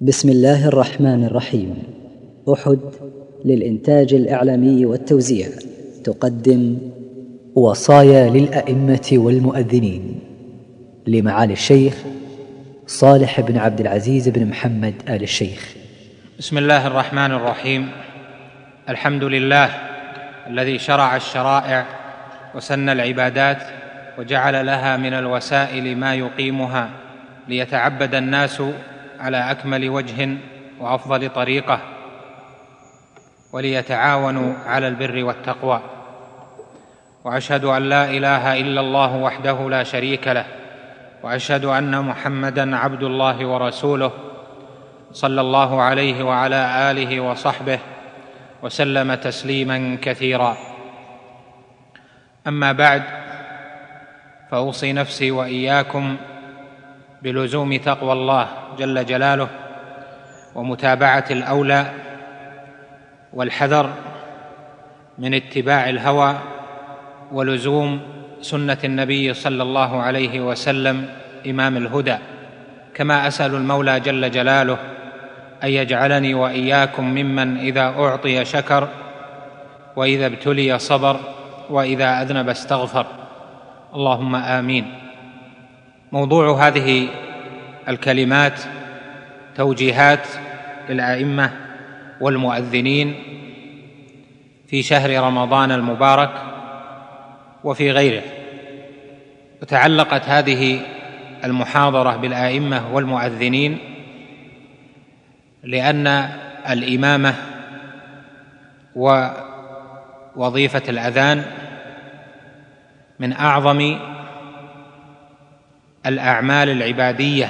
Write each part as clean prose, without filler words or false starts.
بسم الله الرحمن الرحيم. أحد للإنتاج الإعلامي والتوزيع تقدم وصايا للأئمة والمؤذنين لمعالي الشيخ صالح بن عبد العزيز بن محمد آل الشيخ. بسم الله الرحمن الرحيم. الحمد لله الذي شرع الشرائع وسن العبادات وجعل لها من الوسائل ما يقيمها ليتعبد الناس على أكمل وجه وأفضل طريقة وليتعاونوا على البر والتقوى، وأشهد أن لا إله إلا الله وحده لا شريك له، وأشهد أن محمدًا عبد الله ورسوله صلى الله عليه وعلى آله وصحبه وسلم تسليمًا كثيرا. أما بعد، فأوصي نفسي وإياكم بلزوم تقوى الله جل جلاله ومتابعة الأولى والحذر من اتباع الهوى ولزوم سنة النبي صلى الله عليه وسلم إمام الهدى، كما أسأل المولى جل جلاله أن يجعلني وإياكم ممن إذا أعطي شكر وإذا ابتلي صبر وإذا أذنب استغفر، اللهم آمين. موضوع هذه الكلمات توجيهات للأئمة والمؤذنين في شهر رمضان المبارك وفي غيره. وتعلقت هذه المحاضرة بالأئمة والمؤذنين لأن الإمامة ووظيفة الأذان من أعظم الأعمال العبادية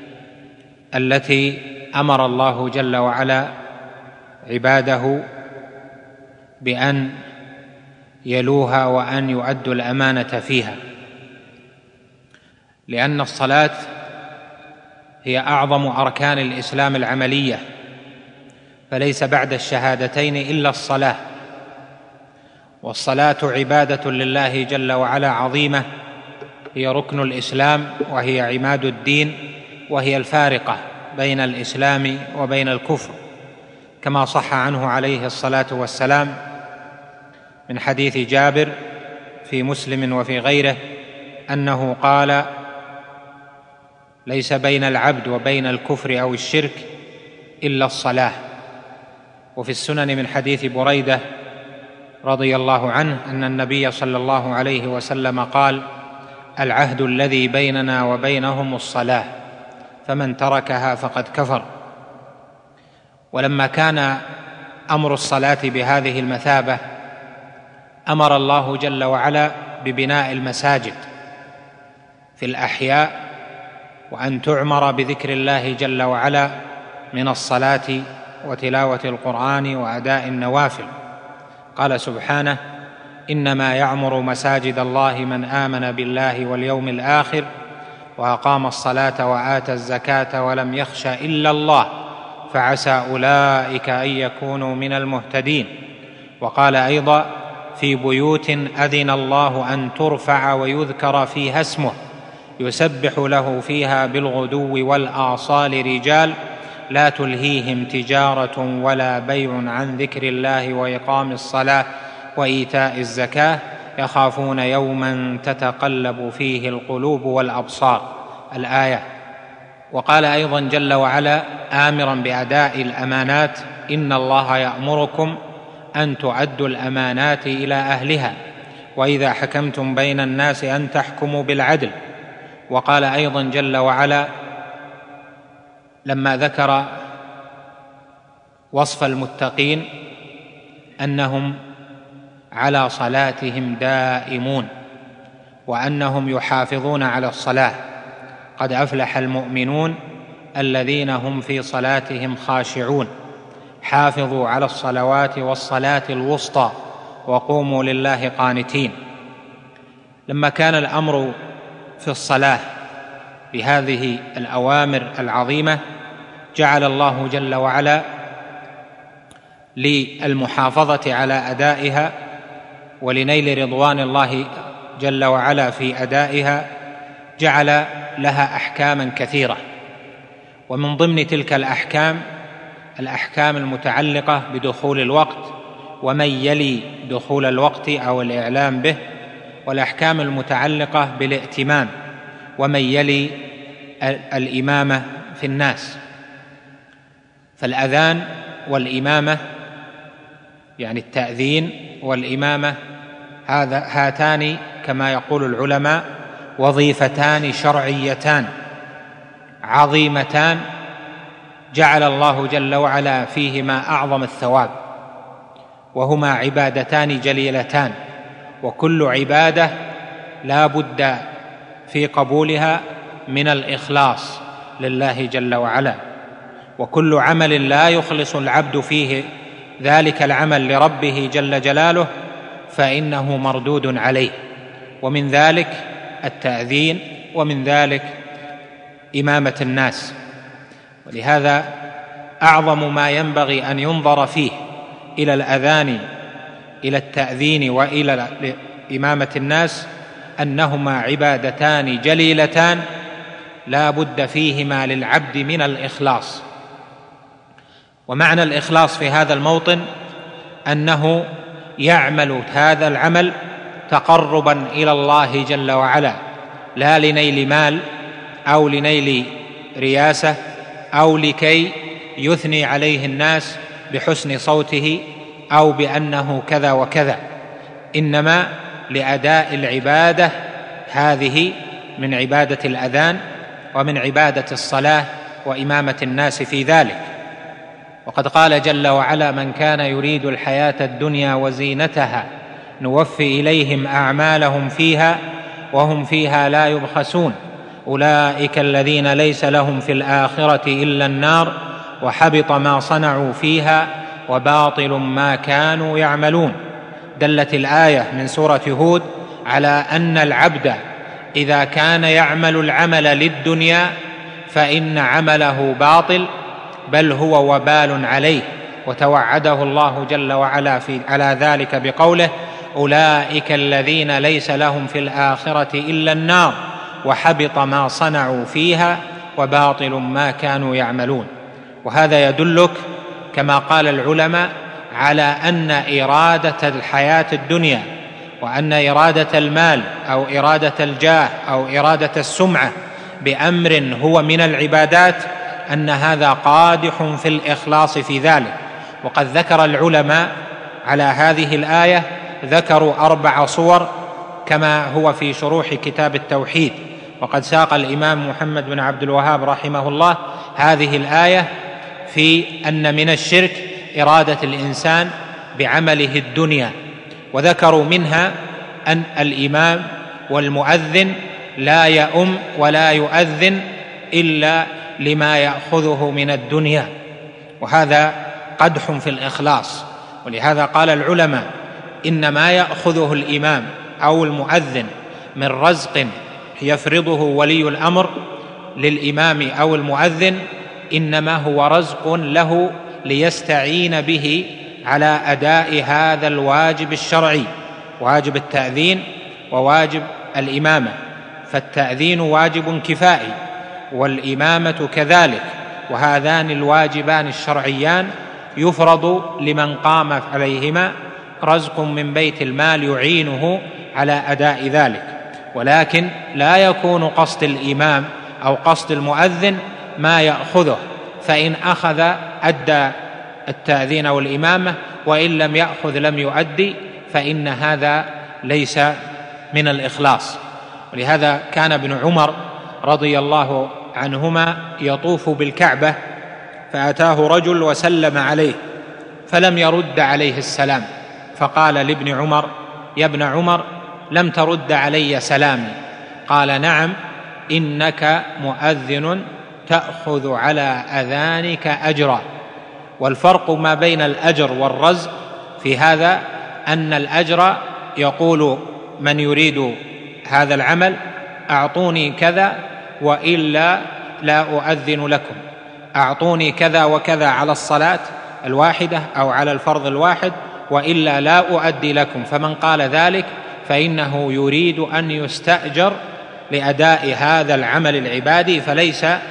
التي أمر الله جل وعلا عباده بأن يلوها وأن يؤدوا الأمانة فيها، لأن الصلاة هي أعظم أركان الإسلام العملية، فليس بعد الشهادتين إلا الصلاة، والصلاة عبادة لله جل وعلا عظيمة، هي ركن الإسلام وهي عماد الدين وهي الفارقة بين الإسلام وبين الكفر، كما صح عنه عليه الصلاة والسلام من حديث جابر في مسلم وفي غيره أنه قال: ليس بين العبد وبين الكفر أو الشرك إلا الصلاة. وفي السنن من حديث بريدة رضي الله عنه أن النبي صلى الله عليه وسلم قال: العهد الذي بيننا وبينهم الصلاة، فمن تركها فقد كفر. ولما كان أمر الصلاة بهذه المثابة أمر الله جل وعلا ببناء المساجد في الأحياء، وأن تعمر بذكر الله جل وعلا من الصلاة وتلاوة القرآن وأداء النوافل. قال سبحانه: إنما يعمر مساجد الله من آمن بالله واليوم الآخر وأقام الصلاة وآتى الزكاة ولم يخش إلا الله فعسى أولئك أن يكونوا من المهتدين. وقال أيضا: في بيوت أذن الله أن ترفع ويذكر فيها اسمه يسبح له فيها بالغدو والآصال رجال لا تلهيهم تجارة ولا بيع عن ذكر الله وإقام الصلاة وإيتاء الزكاة يخافون يوما تتقلب فيه القلوب والأبصار، الآية. وقال أيضا جل وعلا آمرا بأداء الأمانات: إن الله يأمركم أن تؤدوا الأمانات إلى أهلها وإذا حكمتم بين الناس أن تحكموا بالعدل. وقال أيضا جل وعلا لما ذكر وصف المتقين أنهم على صلاتهم دائمون وأنهم يحافظون على الصلاة: قد أفلح المؤمنون الذين هم في صلاتهم خاشعون، حافظوا على الصلوات والصلاة الوسطى وقوموا لله قانتين. لما كان الأمر في الصلاة بهذه الأوامر العظيمة جعل الله جل وعلا للمحافظة على أدائها ولنيل رضوان الله جل وعلا في أدائها جعل لها أحكاما كثيرة، ومن ضمن تلك الأحكام المتعلقة بدخول الوقت ومن يلي دخول الوقت أو الإعلام به، والأحكام المتعلقة بالائتمام ومن يلي الإمامة في الناس. فالأذان والإمامة، يعني التأذين والإمامة، هاتان كما يقول العلماء وظيفتان شرعيتان عظيمتان جعل الله جل وعلا فيهما أعظم الثواب، وهما عبادتان جليلتان، وكل عبادة لا بد في قبولها من الإخلاص لله جل وعلا، وكل عمل لا يخلص العبد فيه ذلك العمل لربه جل جلاله فإنه مردود عليه، ومن ذلك التأذين، ومن ذلك إمامة الناس. ولهذا أعظم ما ينبغي أن ينظر فيه إلى الأذان، إلى التأذين وإلى إمامة الناس، أنهما عبادتان جليلتان لا بد فيهما للعبد من الإخلاص. ومعنى الإخلاص في هذا الموطن أنه يعمل هذا العمل تقربا إلى الله جل وعلا، لا لنيل مال أو لنيل رياسة أو لكي يثني عليه الناس بحسن صوته أو بأنه كذا وكذا، إنما لأداء العبادة هذه من عبادة الأذان ومن عبادة الصلاة وإمامة الناس في ذلك. وقد قال جل وعلا: من كان يريد الحياة الدنيا وزينتها نوفي إليهم أعمالهم فيها وهم فيها لا يبخسون أولئك الذين ليس لهم في الآخرة إلا النار وحبط ما صنعوا فيها وباطل ما كانوا يعملون. دلت الآية من سورة هود على أن العبد إذا كان يعمل العمل للدنيا فإن عمله باطل، بل هو وبال عليه، وتوعده الله جل وعلا على ذلك بقوله: أولئك الذين ليس لهم في الآخرة إلا النار وحبط ما صنعوا فيها وباطل ما كانوا يعملون. وهذا يدلك كما قال العلماء على أن إرادة الحياة الدنيا وأن إرادة المال أو إرادة الجاه أو إرادة السمعة بأمر هو من العبادات أن هذا قادح في الإخلاص في ذلك. وقد ذكر العلماء على هذه الآية، ذكروا 4 صور كما هو في شروح كتاب التوحيد. وقد ساق الإمام محمد بن عبد الوهاب رحمه الله هذه الآية في أن من الشرك إرادة الإنسان بعمله الدنيا، وذكروا منها أن الإمام والمؤذن لا يؤم ولا يؤذن إلا لما يأخذه من الدنيا، وهذا قدح في الإخلاص. ولهذا قال العلماء: إن ما يأخذه الإمام أو المؤذن من رزق يفرضه ولي الأمر للإمام أو المؤذن إنما هو رزق له ليستعين به على أداء هذا الواجب الشرعي، واجب التأذين وواجب الإمامة. فالتأذين واجب كفائي والإمامة كذلك، وهذان الواجبان الشرعيان يفرض لمن قام عليهما رزق من بيت المال يعينه على أداء ذلك. ولكن لا يكون قصد الإمام أو قصد المؤذن ما يأخذه، فإن أخذ أدى التأذين والإمامة، وإن لم يأخذ لم يؤدي، فإن هذا ليس من الإخلاص. ولهذا كان ابن عمر رضي الله عنهما يطوف بالكعبة، فأتاه رجل وسلم عليه فلم يرد عليه السلام، فقال لابن عمر: يا ابن عمر، لم ترد علي سلامي. قال: نعم، إنك مؤذن تأخذ على أذانك أجرا. والفرق ما بين الأجر والرزق في هذا أن الأجر يقول من يريد هذا العمل: أعطوني كذا وإلا لا أؤذن لكم، أعطوني كذا وكذا على الصلاة الواحدة أو على الفرض الواحد وإلا لا أؤدي لكم. فمن قال ذلك فإنه يريد أن يستأجر لأداء هذا العمل العبادي، فليس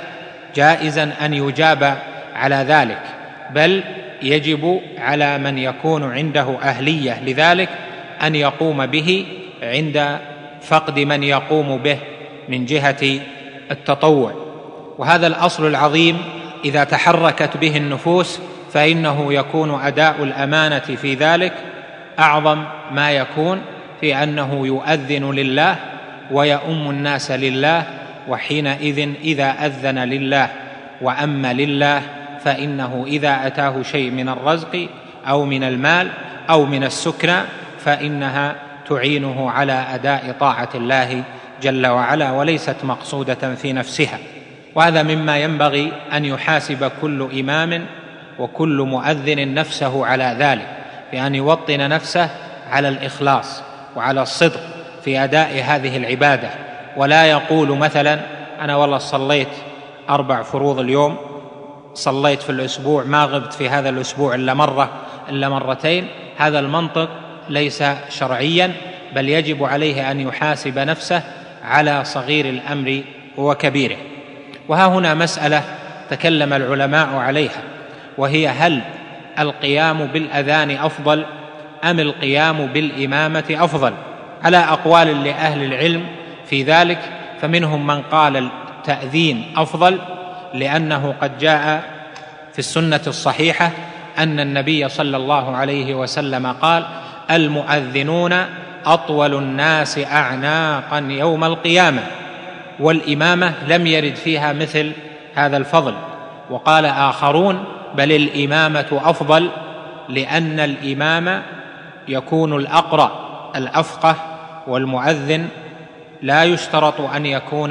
جائزا أن يجاب على ذلك، بل يجب على من يكون عنده أهلية لذلك أن يقوم به عند فقد من يقوم به من جهة التطوع. وهذا الأصل العظيم إذا تحركت به النفوس فإنه يكون أداء الأمانة في ذلك أعظم ما يكون، في أنه يؤذن لله ويؤم الناس لله، وحينئذ إذا أذن لله وأم لله فإنه إذا أتاه شيء من الرزق أو من المال أو من السكنى فإنها تعينه على أداء طاعة الله جل وعلا، وليست مقصودة في نفسها. وهذا مما ينبغي أن يحاسب كل إمام وكل مؤذن نفسه على ذلك، بأن يوطن نفسه على الإخلاص وعلى الصدق في أداء هذه العبادة، ولا يقول مثلا أنا والله صليت 4 فروض اليوم، صليت في الأسبوع، ما غبت في هذا الأسبوع إلا مرة إلا مرتين. هذا المنطق ليس شرعيا، بل يجب عليه أن يحاسب نفسه على صغير الأمر وكبيره. وها هنا مسألة تكلم العلماء عليها، وهي هل القيام بالأذان أفضل أم القيام بالإمامة أفضل؟ على أقوال لأهل العلم في ذلك، فمنهم من قال التأذين أفضل لأنه قد جاء في السنة الصحيحة أن النبي صلى الله عليه وسلم قال: المؤذنون أطول الناس أعناقا يوم القيامة. والإمامة لم يرد فيها مثل هذا الفضل. وقال آخرون: بل الإمامة أفضل، لأن الإمام يكون الأقرأ الأفقه، والمؤذن لا يشترط أن يكون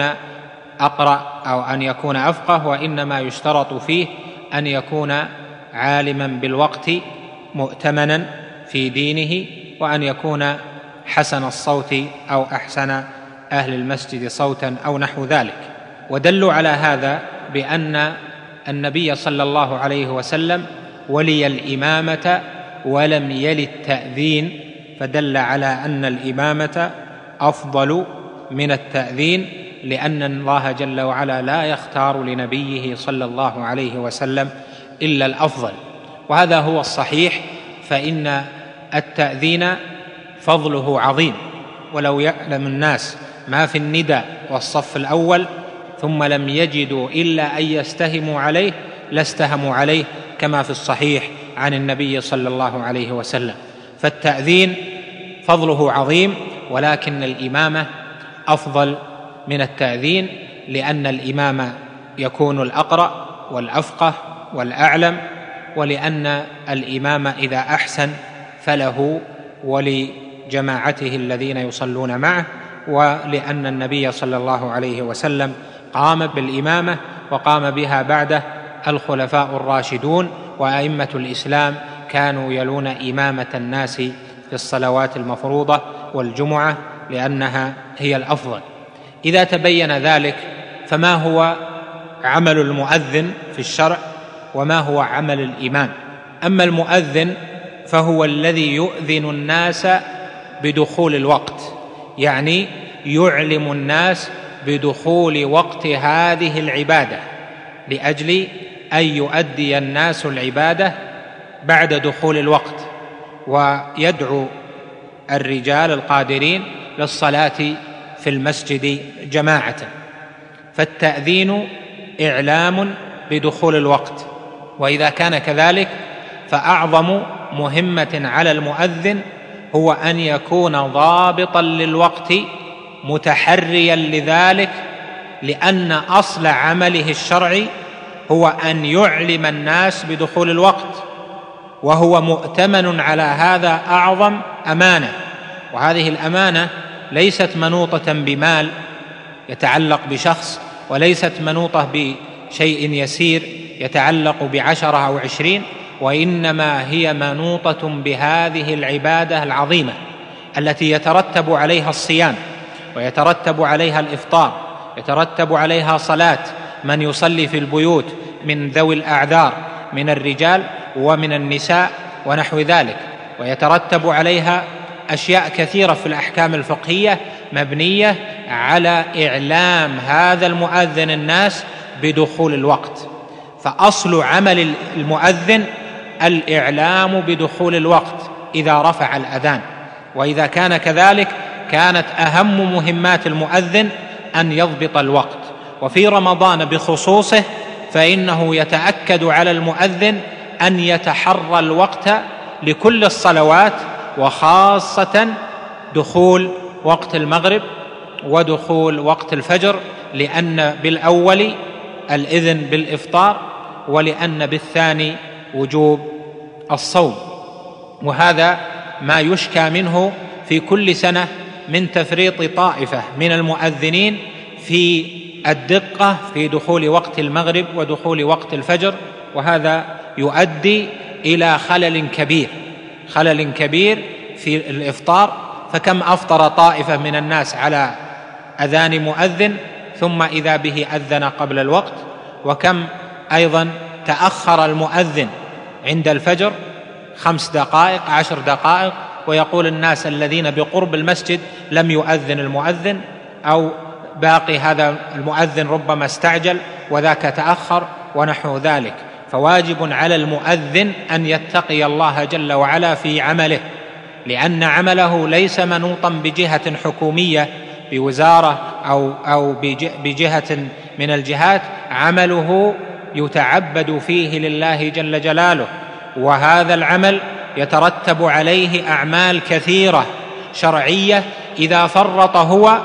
أقرأ أو أن يكون أفقه، وإنما يشترط فيه أن يكون عالما بالوقت مؤتمنا في دينه، وأن يكون حسن الصوت أو أحسن أهل المسجد صوتا أو نحو ذلك. ودلوا على هذا بأن النبي صلى الله عليه وسلم ولي الإمامة ولم يل التأذين، فدل على أن الإمامة أفضل من التأذين، لأن الله جل وعلا لا يختار لنبيه صلى الله عليه وسلم إلا الأفضل. وهذا هو الصحيح، فإن التأذين فضله عظيم، ولو يعلم الناس ما في النداء والصف الأول ثم لم يجدوا إلا أن يستهموا عليه لاستهموا عليه، كما في الصحيح عن النبي صلى الله عليه وسلم. فالتأذين فضله عظيم، ولكن الإمامة أفضل من التأذين، لأن الإمام يكون الأقرأ والأفقه والأعلم، ولأن الإمام إذا أحسن فله ولجماعته الذين يصلون معه، ولأن النبي صلى الله عليه وسلم قام بالإمامة وقام بها بعده الخلفاء الراشدون وأئمة الإسلام، كانوا يلون إمامة الناس في الصلوات المفروضة والجمعة لأنها هي الأفضل. إذا تبين ذلك، فما هو عمل المؤذن في الشرع وما هو عمل الإمام؟ أما المؤذن فهو الذي يؤذن الناس بدخول الوقت، يعني يعلم الناس بدخول وقت هذه العبادة، لأجل أن يؤدي الناس العبادة بعد دخول الوقت، ويدعو الرجال القادرين للصلاة في المسجد جماعة. فالتأذين إعلام بدخول الوقت. وإذا كان كذلك فأعظم مهمة على المؤذن هو أن يكون ضابطا للوقت متحريا لذلك، لأن أصل عمله الشرعي هو أن يعلم الناس بدخول الوقت، وهو مؤتمن على هذا أعظم أمانة. وهذه الأمانة ليست منوطة بمال يتعلق بشخص، وليست منوطة بشيء يسير يتعلق ب10 أو 20، وإنما هي منوطة بهذه العبادة العظيمة التي يترتب عليها الصيام، ويترتب عليها الإفطار، يترتب عليها صلاة من يصلي في البيوت من ذوي الأعذار من الرجال ومن النساء ونحو ذلك، ويترتب عليها أشياء كثيرة في الأحكام الفقهية مبنية على إعلام هذا المؤذن الناس بدخول الوقت. فأصل عمل المؤذن الإعلام بدخول الوقت إذا رفع الأذان، وإذا كان كذلك كانت أهم مهمات المؤذن أن يضبط الوقت. وفي رمضان بخصوصه فإنه يتأكد على المؤذن أن يتحرى الوقت لكل الصلوات، وخاصة دخول وقت المغرب ودخول وقت الفجر، لأن بالأول الإذن بالإفطار، ولأن بالثاني وجوب الصوم. وهذا ما يشكى منه في كل سنة من تفريط طائفة من المؤذنين في الدقة في دخول وقت المغرب ودخول وقت الفجر، وهذا يؤدي إلى خلل كبير في الإفطار. فكم أفطر طائفة من الناس على أذان مؤذن ثم إذا به أذن قبل الوقت، وكم أيضا تأخر المؤذن عند الفجر 5 دقائق 10 دقائق، ويقول الناس الذين بقرب المسجد لم يؤذن المؤذن، أو باقي هذا المؤذن ربما استعجل وذاك تأخر ونحو ذلك. فواجب على المؤذن أن يتقي الله جل وعلا في عمله، لأن عمله ليس منوطا بجهة حكومية بوزارة أو بجهة من الجهات، عمله يتعبد فيه لله جل جلاله، وهذا العمل يترتب عليه أعمال كثيرة شرعية. إذا فرط هو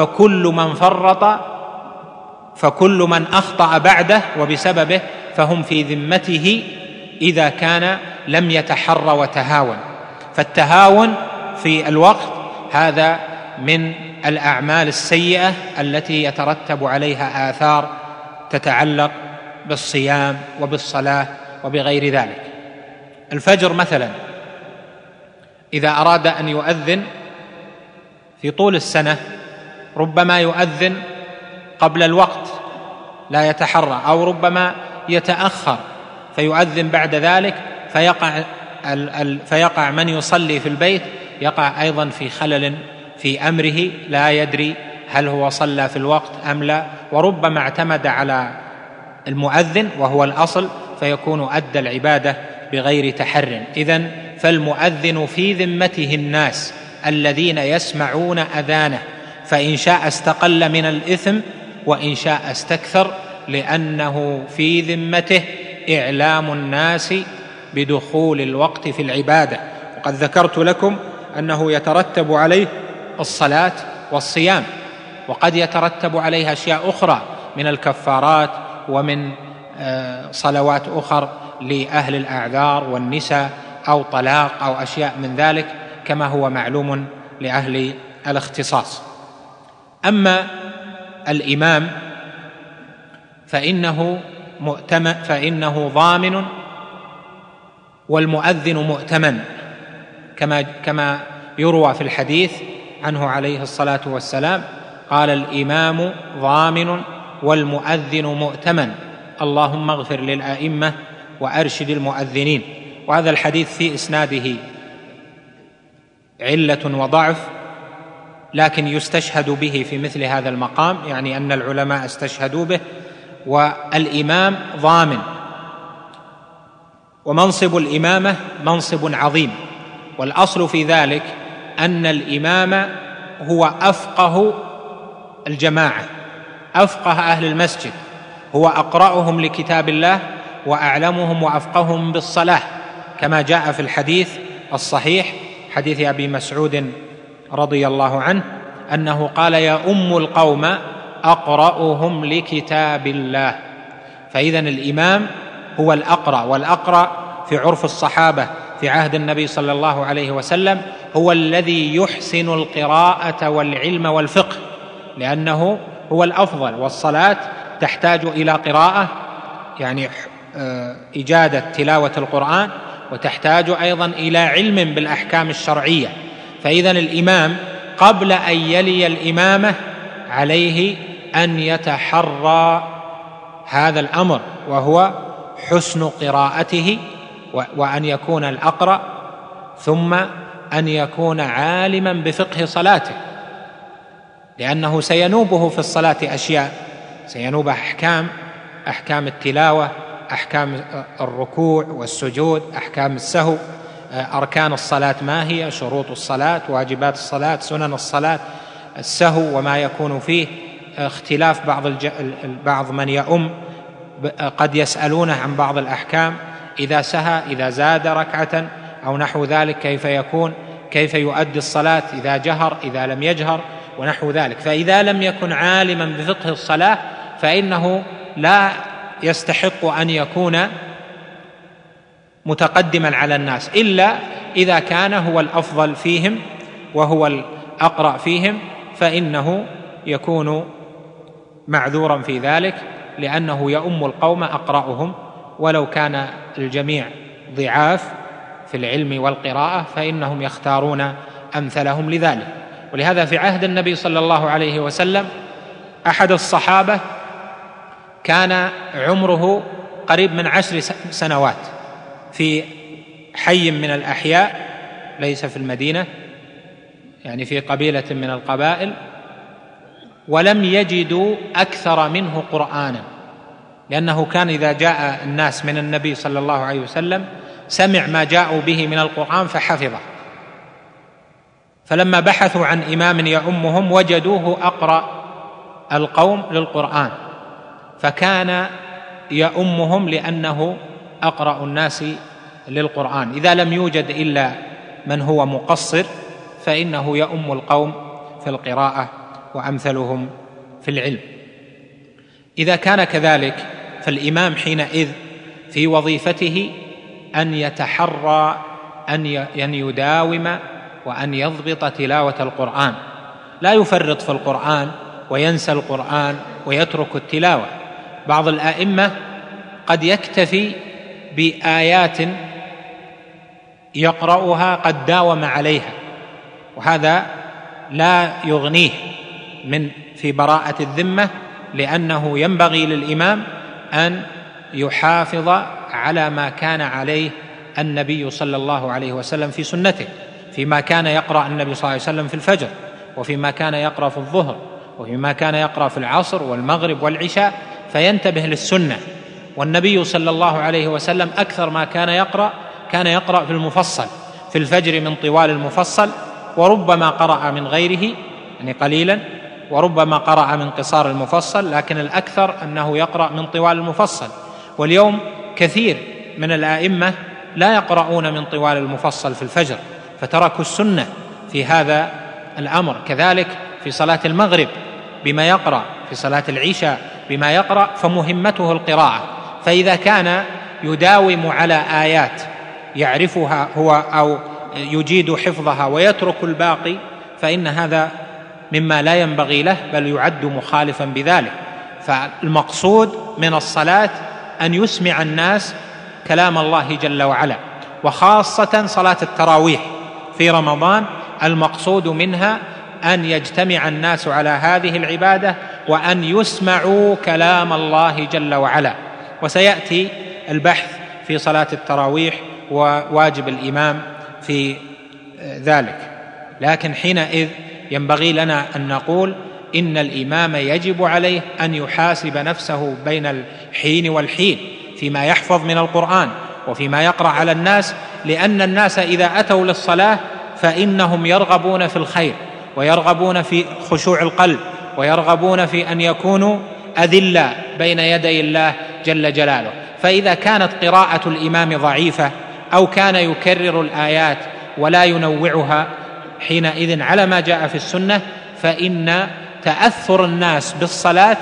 فكل من أخطأ بعده وبسببه فهم في ذمته إذا كان لم يتحرى وتهاون. فالتهاون في الوقت هذا من الأعمال السيئة التي يترتب عليها آثار تتعلق بالصيام وبالصلاة وبغير ذلك. الفجر مثلا إذا أراد أن يؤذن في طول السنة ربما يؤذن قبل الوقت لا يتحرى، أو ربما يتأخر فيؤذن بعد ذلك، فيقع من يصلي في البيت يقع أيضا في خلل في أمره، لا يدري هل هو صلى في الوقت أم لا، وربما اعتمد على المؤذن وهو الأصل فيكون أدى العبادة بغير تحر. إذن فالمؤذن في ذمته الناس الذين يسمعون أذانه، فإن شاء استقل من الإثم وإن شاء استكثر، لأنه في ذمته إعلام الناس بدخول الوقت في العبادة. وقد ذكرت لكم أنه يترتب عليه الصلاة والصيام، وقد يترتب عليها أشياء أخرى من الكفارات ومن صلوات أخرى لأهل الأعذار والنساء أو طلاق أو أشياء من ذلك كما هو معلوم لأهل الاختصاص. أما الإمام فإنه ضامن والمؤذن مؤتمن، كما يروى في الحديث عنه عليه الصلاة والسلام قال: الإمام ضامن والمؤذن مؤتمن، اللهم اغفر للأئمة وأرشد المؤذنين. وهذا الحديث في إسناده علة وضعف، لكن يستشهد به في مثل هذا المقام، يعني أن العلماء استشهدوا به. والإمام ضامن، ومنصب الإمامة منصب عظيم، والأصل في ذلك أن الإمام هو أفقه الجماعة، أفقه أهل المسجد، هو أقرأهم لكتاب الله وأعلمهم وأفقههم بالصلاة، كما جاء في الحديث الصحيح حديث أبي مسعود رضي الله عنه أنه قال: يا أم القوم أقرأهم لكتاب الله. فإذن الإمام هو الأقرأ، والأقرأ في عرف الصحابة في عهد النبي صلى الله عليه وسلم هو الذي يحسن القراءة والعلم والفقه، لأنه هو الأفضل. والصلاة تحتاج إلى قراءة، يعني إجادة تلاوة القرآن، وتحتاج أيضا إلى علم بالأحكام الشرعية. فإذن الإمام قبل أن يلي الإمامة عليه أن يتحرى هذا الأمر، وهو حسن قراءته، وأن يكون الأقرأ، ثم أن يكون عالما بفقه صلاته، لأنه سينوبه في الصلاة أشياء، سينوب أحكام أحكام التلاوة، أحكام الركوع والسجود، أحكام السهو، أركان الصلاة ما هي، شروط الصلاة، واجبات الصلاة، سنن الصلاة، السهو وما يكون فيه، اختلاف بعض من يؤم قد يسألونه عن بعض الأحكام، إذا سهى، إذا زاد ركعة أو نحو ذلك كيف يكون، كيف يؤدي الصلاة، إذا جهر، إذا لم يجهر ونحو ذلك. فإذا لم يكن عالما بفقه الصلاة فإنه لا يستحق أن يكون متقدما على الناس، إلا إذا كان هو الأفضل فيهم وهو الأقرأ فيهم، فإنه يكون معذورا في ذلك، لأنه يؤم القوم أقرأهم، ولو كان الجميع ضعاف في العلم والقراءة فإنهم يختارون أمثلهم لذلك. ولهذا في عهد النبي صلى الله عليه وسلم أحد الصحابة كان عمره قريب من 10 سنوات في حي من الأحياء، ليس في المدينة، يعني في قبيلة من القبائل، ولم يجدوا أكثر منه قرآنا، لأنه كان إذا جاء الناس من النبي صلى الله عليه وسلم سمع ما جاءوا به من القرآن فحفظه، فلما بحثوا عن إمام يؤمهم وجدوه أقرأ القوم للقرآن، فكان يؤمهم لأنه أقرأ الناس للقرآن. إذا لم يوجد إلا من هو مقصر فإنه يؤم القوم في القراءة وأمثلهم في العلم. إذا كان كذلك فالإمام حينئذ في وظيفته أن يتحرى أن يداوم وأن يضبط تلاوة القرآن، لا يفرط في القرآن وينسى القرآن ويترك التلاوة. بعض الآئمة قد يكتفي بآيات يقرأها قد داوم عليها، وهذا لا يغنيه في براءة الذمة، لأنه ينبغي للإمام أن يحافظ على ما كان عليه النبي صلى الله عليه وسلم في سنته، فيما كان يقرأ النبي صلى الله عليه وسلم في الفجر، وفيما كان يقرأ في الظهر، وفيما كان يقرأ في العصر والمغرب والعشاء، فينتبه للسنة. والنبي صلى الله عليه وسلم أكثر ما كان يقرأ في المفصل، في الفجر من طوال المفصل، وربما قرأ من غيره يعني قليلا، وربما قرأ من قصار المفصل، لكن الأكثر أنه يقرأ من طوال المفصل. واليوم كثير من الآئمة لا يقرؤون من طوال المفصل في الفجر، فتركوا السنة في هذا الأمر. كذلك في صلاة المغرب بما يقرأ، في صلاة العشاء بما يقرأ، فمهمته القراءة. فإذا كان يداوم على آيات يعرفها هو أو يجيد حفظها ويترك الباقي، فإن هذا مما لا ينبغي له، بل يعد مخالفا بذلك. فالمقصود من الصلاة أن يسمع الناس كلام الله جل وعلا، وخاصة صلاة التراويح في رمضان المقصود منها أن يجتمع الناس على هذه العبادة وأن يسمعوا كلام الله جل وعلا. وسيأتي البحث في صلاة التراويح وواجب الإمام في ذلك، لكن حينئذ ينبغي لنا أن نقول إن الإمام يجب عليه أن يحاسب نفسه بين الحين والحين فيما يحفظ من القرآن وفيما يقرأ على الناس، لأن الناس إذا أتوا للصلاة فإنهم يرغبون في الخير، ويرغبون في خشوع القلب، ويرغبون في أن يكونوا أذلاء بين يدي الله جل جلاله. فإذا كانت قراءة الإمام ضعيفة أو كان يكرر الآيات ولا ينوعها حينئذ على ما جاء في السنة، فإن تأثر الناس بالصلاة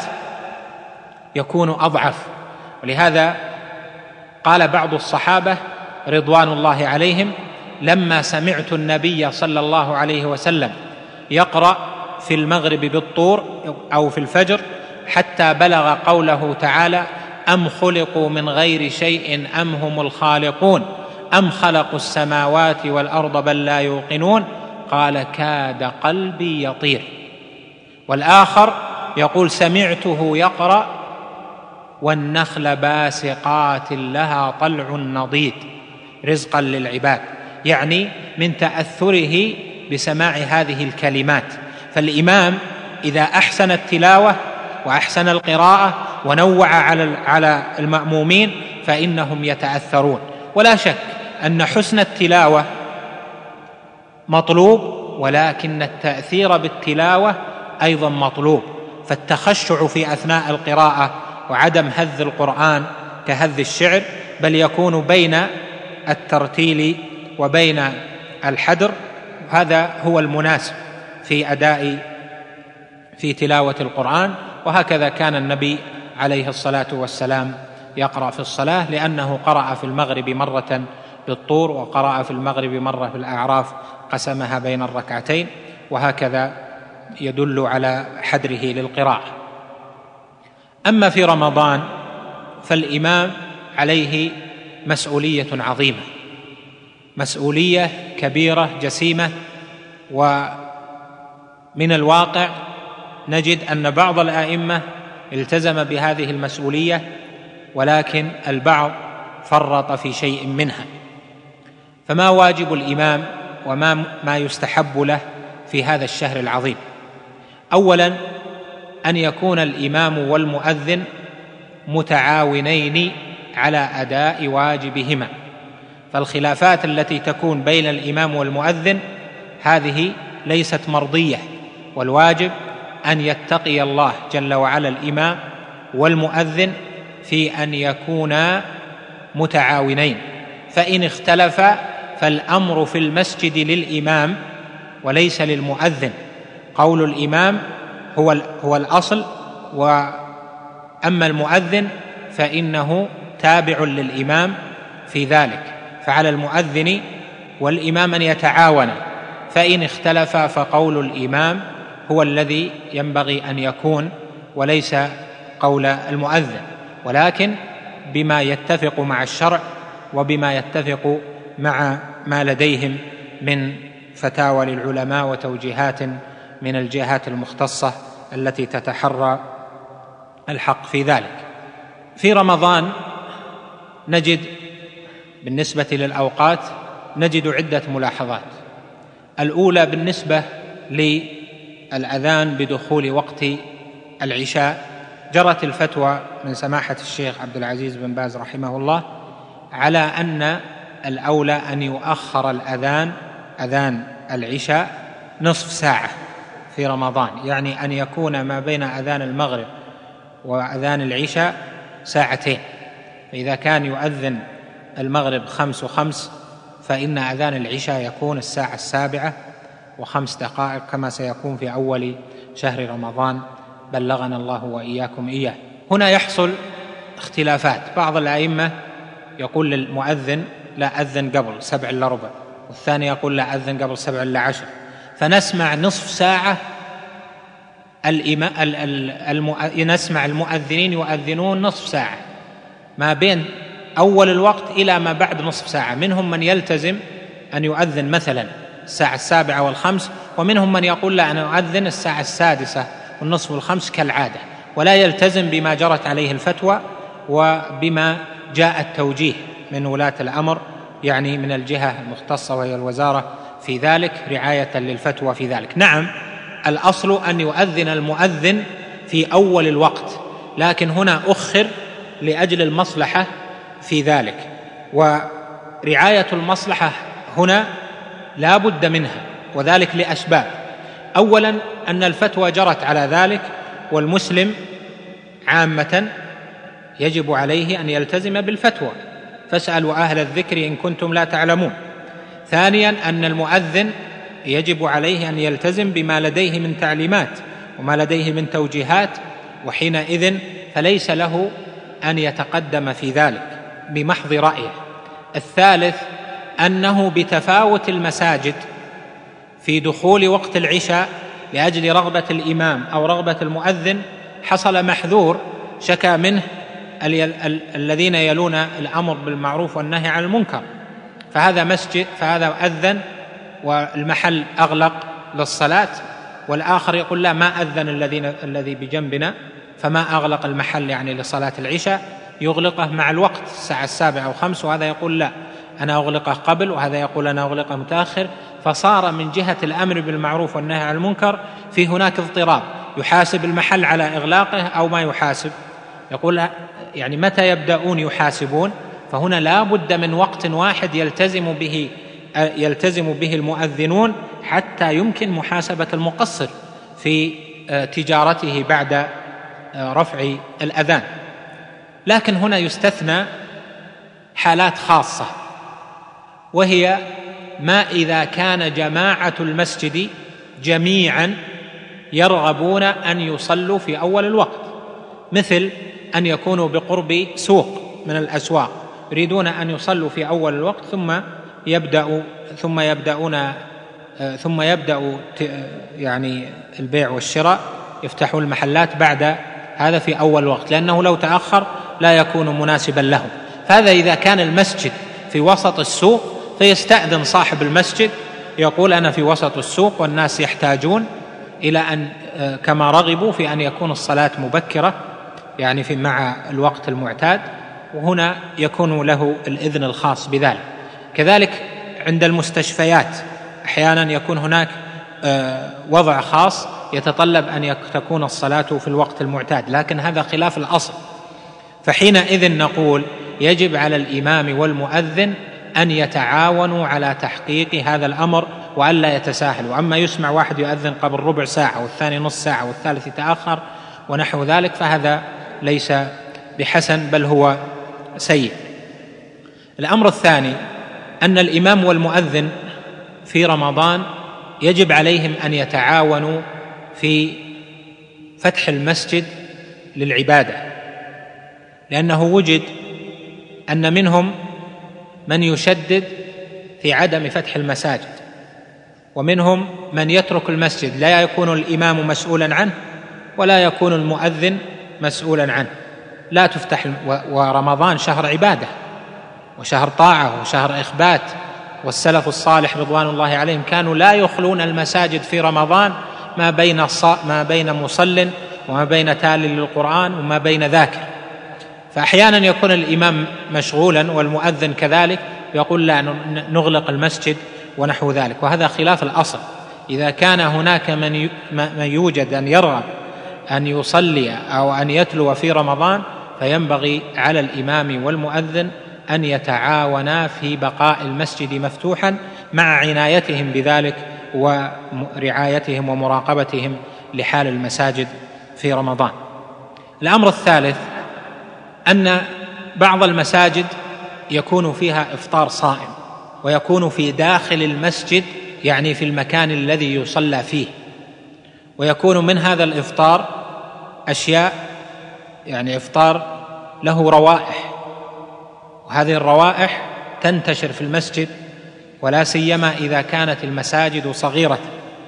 يكون أضعف. ولهذا قال بعض الصحابة رضوان الله عليهم: لما سمعت النبي صلى الله عليه وسلم يقرأ في المغرب بالطور أو في الفجر حتى بلغ قوله تعالى: أم خلقوا من غير شيء أم هم الخالقون أم خلقوا السماوات والأرض بل لا يوقنون، قال: كاد قلبي يطير. والآخر يقول: سمعته يقرأ: والنخل باسقات لها طلع نضيد رزقا للعباد، يعني من تأثره بسماع هذه الكلمات. فالإمام إذا أحسن التلاوة وأحسن القراءة ونوع على المأمومين فإنهم يتأثرون. ولا شك أن حسن التلاوة مطلوب، ولكن التأثير بالتلاوة أيضا مطلوب، فالتخشع في أثناء القراءة وعدم هذ القرآن كهذ الشعر، بل يكون بين الترتيل وبين الحدر. هذا هو المناسب في تلاوة القرآن. وهكذا كان النبي عليه الصلاة والسلام يقرأ في الصلاة، لأنه قرأ في المغرب مرة بالطور، وقرأ في المغرب مرة في الأعراف قسمها بين الركعتين، وهكذا يدل على حدره للقراءة. أما في رمضان فالإمام عليه مسؤولية عظيمة، مسؤولية كبيرة جسيمة. ومن الواقع نجد أن بعض الآئمة التزم بهذه المسؤولية، ولكن البعض فرط في شيء منها. فما واجب الإمام وما يستحب له في هذا الشهر العظيم؟ أولا أن يكون الإمام والمؤذن متعاونين على أداء واجبهما، فالخلافات التي تكون بين الإمام والمؤذن هذه ليست مرضية، والواجب أن يتقي الله جل وعلا الإمام والمؤذن في أن يكونا متعاونين، فإن اختلفا فالأمر في المسجد للإمام وليس للمؤذن. قول الإمام هو الأصل، وأما المؤذن فإنه تابع للإمام في ذلك. فعلى المؤذن والإمام أن يتعاونا، فإن اختلفا فقول الإمام هو الذي ينبغي أن يكون وليس قول المؤذن، ولكن بما يتفق مع الشرع وبما يتفق مع ما لديهم من فتاوى للعلماء وتوجيهات من الجهات المختصة التي تتحرى الحق في ذلك. في رمضان نجد بالنسبة للأوقات نجد عدة ملاحظات. الأولى بالنسبة للأذان بدخول وقت العشاء، جرت الفتوى من سماحة الشيخ عبد العزيز بن باز رحمه الله على أن الأولى أن يؤخر أذان العشاء نصف ساعة في رمضان، يعني أن يكون ما بين أذان المغرب وأذان العشاء ساعتين. فإذا كان يؤذن المغرب 5:05 فإن أذان العشاء يكون 7:05 كما سيكون في أول شهر رمضان، بلغنا الله وإياكم إياه. هنا يحصل اختلافات، بعض الأئمة يقول للمؤذن لا أذن قبل 7:15، والثاني يقول لا أذن قبل 7:10، فنسمع نصف ساعة نسمع المؤذنين يؤذنون نصف ساعة ما بين أول الوقت إلى ما بعد نصف ساعة. منهم من يلتزم أن يؤذن مثلا الساعة 7:05، ومنهم من يقول لا، أنا أؤذن الساعة 6:15 كالعادة، ولا يلتزم بما جرت عليه الفتوى وبما جاء التوجيه من ولاة الأمر، يعني من الجهة المختصة وهي الوزارة في ذلك، رعاية للفتوى في ذلك. نعم، الأصل أن يؤذن المؤذن في أول الوقت، لكن هنا أخر لأجل المصلحة في ذلك، ورعاية المصلحة هنا لا بد منها، وذلك لأسباب. أولا أن الفتوى جرت على ذلك، والمسلم عامة يجب عليه أن يلتزم بالفتوى، فاسألوا أهل الذكر إن كنتم لا تعلمون. ثانيا أن المؤذن يجب عليه أن يلتزم بما لديه من تعليمات وما لديه من توجيهات، وحينئذ فليس له أن يتقدم في ذلك بمحض رأيه. الثالث أنه بتفاوت المساجد في دخول وقت العشاء لأجل رغبة الإمام أو رغبة المؤذن حصل محذور شكى منه الذين يلون الأمر بالمعروف والنهي عن المنكر، فهذا مسجد، فهذا أذن والمحل أغلق للصلاة، والآخر يقول لا، ما أذن الذي بجنبنا فما أغلق المحل يعني لصلاة العشاء، يغلقه مع الوقت الساعة 7:05، وهذا يقول لا، أنا أغلقه قبل، وهذا يقول أنا أغلقه متأخر. فصار من جهة الأمر بالمعروف والنهي عن المنكر في هناك اضطراب، يحاسب المحل على إغلاقه أو ما يحاسب. يقول يعني متى يبدأون يحاسبون؟ فهنا لا بد من وقت واحد يلتزم به المؤذنون حتى يمكن محاسبة المقصر في تجارته بعد رفع الأذان. لكن هنا يستثنى حالات خاصة، وهي ما إذا كان جماعة المسجد جميعا يرغبون أن يصلوا في أول الوقت، مثل أن يكونوا بقرب سوق من الأسواق يريدون أن يصلوا في أول الوقت ثم يبدأ يعني البيع والشراء، يفتحوا المحلات بعد هذا في أول الوقت، لأنه لو تأخر لا يكون مناسبا لهم. فهذا إذا كان المسجد في وسط السوق فيستأذن صاحب المسجد، يقول أنا في وسط السوق والناس يحتاجون إلى أن كما رغبوا في أن يكون الصلاة مبكرة يعني مع الوقت المعتاد، وهنا يكون له الإذن الخاص بذلك. كذلك عند المستشفيات أحيانا يكون هناك وضع خاص يتطلب أن تكون الصلاة في الوقت المعتاد، لكن هذا خلاف الأصل. فحينئذ نقول يجب على الإمام والمؤذن أن يتعاونوا على تحقيق هذا الأمر وألا يتساهلوا. أما يسمع واحد يؤذن قبل ربع ساعة والثاني نص ساعة والثالث يتأخر ونحو ذلك، فهذا ليس بحسن بل هو سيء. الأمر الثاني أن الإمام والمؤذن في رمضان يجب عليهم أن يتعاونوا في فتح المسجد للعبادة، لأنه وجد أن منهم من يشدد في عدم فتح المساجد، ومنهم من يترك المسجد، لا يكون الإمام مسؤولا عنه ولا يكون المؤذن مسؤولا عنه، لا تفتح. ورمضان شهر عبادة وشهر طاعة وشهر إخبات، والسلف الصالح رضوان الله عليهم كانوا لا يخلون المساجد في رمضان ما بين مصل وما بين تال للقرآن وما بين ذاكر. فأحيانا يكون الإمام مشغولا والمؤذن كذلك، يقول لا نغلق المسجد ونحو ذلك، وهذا خلاف الأصل. إذا كان هناك من يوجد أن يرغب أن يصلي أو أن يتلو في رمضان، فينبغي على الإمام والمؤذن أن يتعاونا في بقاء المسجد مفتوحا مع عنايتهم بذلك ورعايتهم ومراقبتهم لحال المساجد في رمضان. الأمر الثالث أن بعض المساجد يكون فيها إفطار صائم، ويكون في داخل المسجد يعني في المكان الذي يصلى فيه، ويكون من هذا الإفطار أشياء يعني إفطار له روائح، وهذه الروائح تنتشر في المسجد، ولا سيما إذا كانت المساجد صغيرة.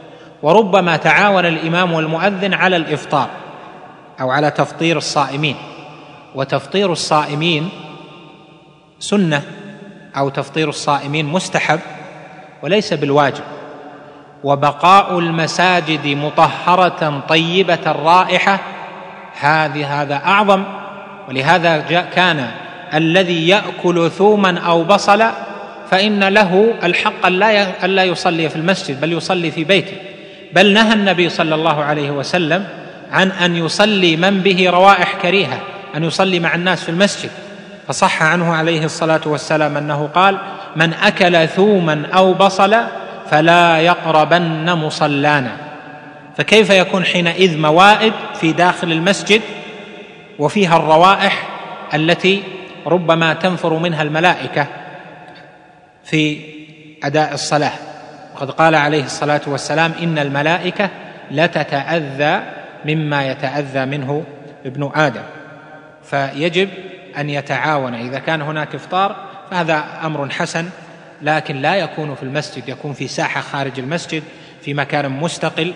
وربما تعاون الإمام والمؤذن على الإفطار أو على تفطير الصائمين، وتفطير الصائمين سنة أو تفطير الصائمين مستحب وليس بالواجب. وبقاء المساجد مطهرة طيبة الرائحة هذا أعظم. ولهذا كان الذي يأكل ثوما أو بصلا فإن له الحق ألا يصلي في المسجد بل يصلي في بيته، بل نهى النبي صلى الله عليه وسلم عن أن يصلي من به روائح كريهة أن يصلي مع الناس في المسجد. فصح عنه عليه الصلاة والسلام أنه قال: من أكل ثوما أو بصلا فلا يقربن مصلانا. فكيف يكون حينئذ موائد في داخل المسجد وفيها الروائح التي ربما تنفر منها الملائكة في أداء الصلاة؟ وقد قال عليه الصلاة والسلام: إن الملائكة لتتأذى مما يتأذى منه ابن آدم. فيجب أن يتعاون. إذا كان هناك إفطار فهذا أمر حسن، لكن لا يكون في المسجد، يكون في ساحة خارج المسجد في مكان مستقل،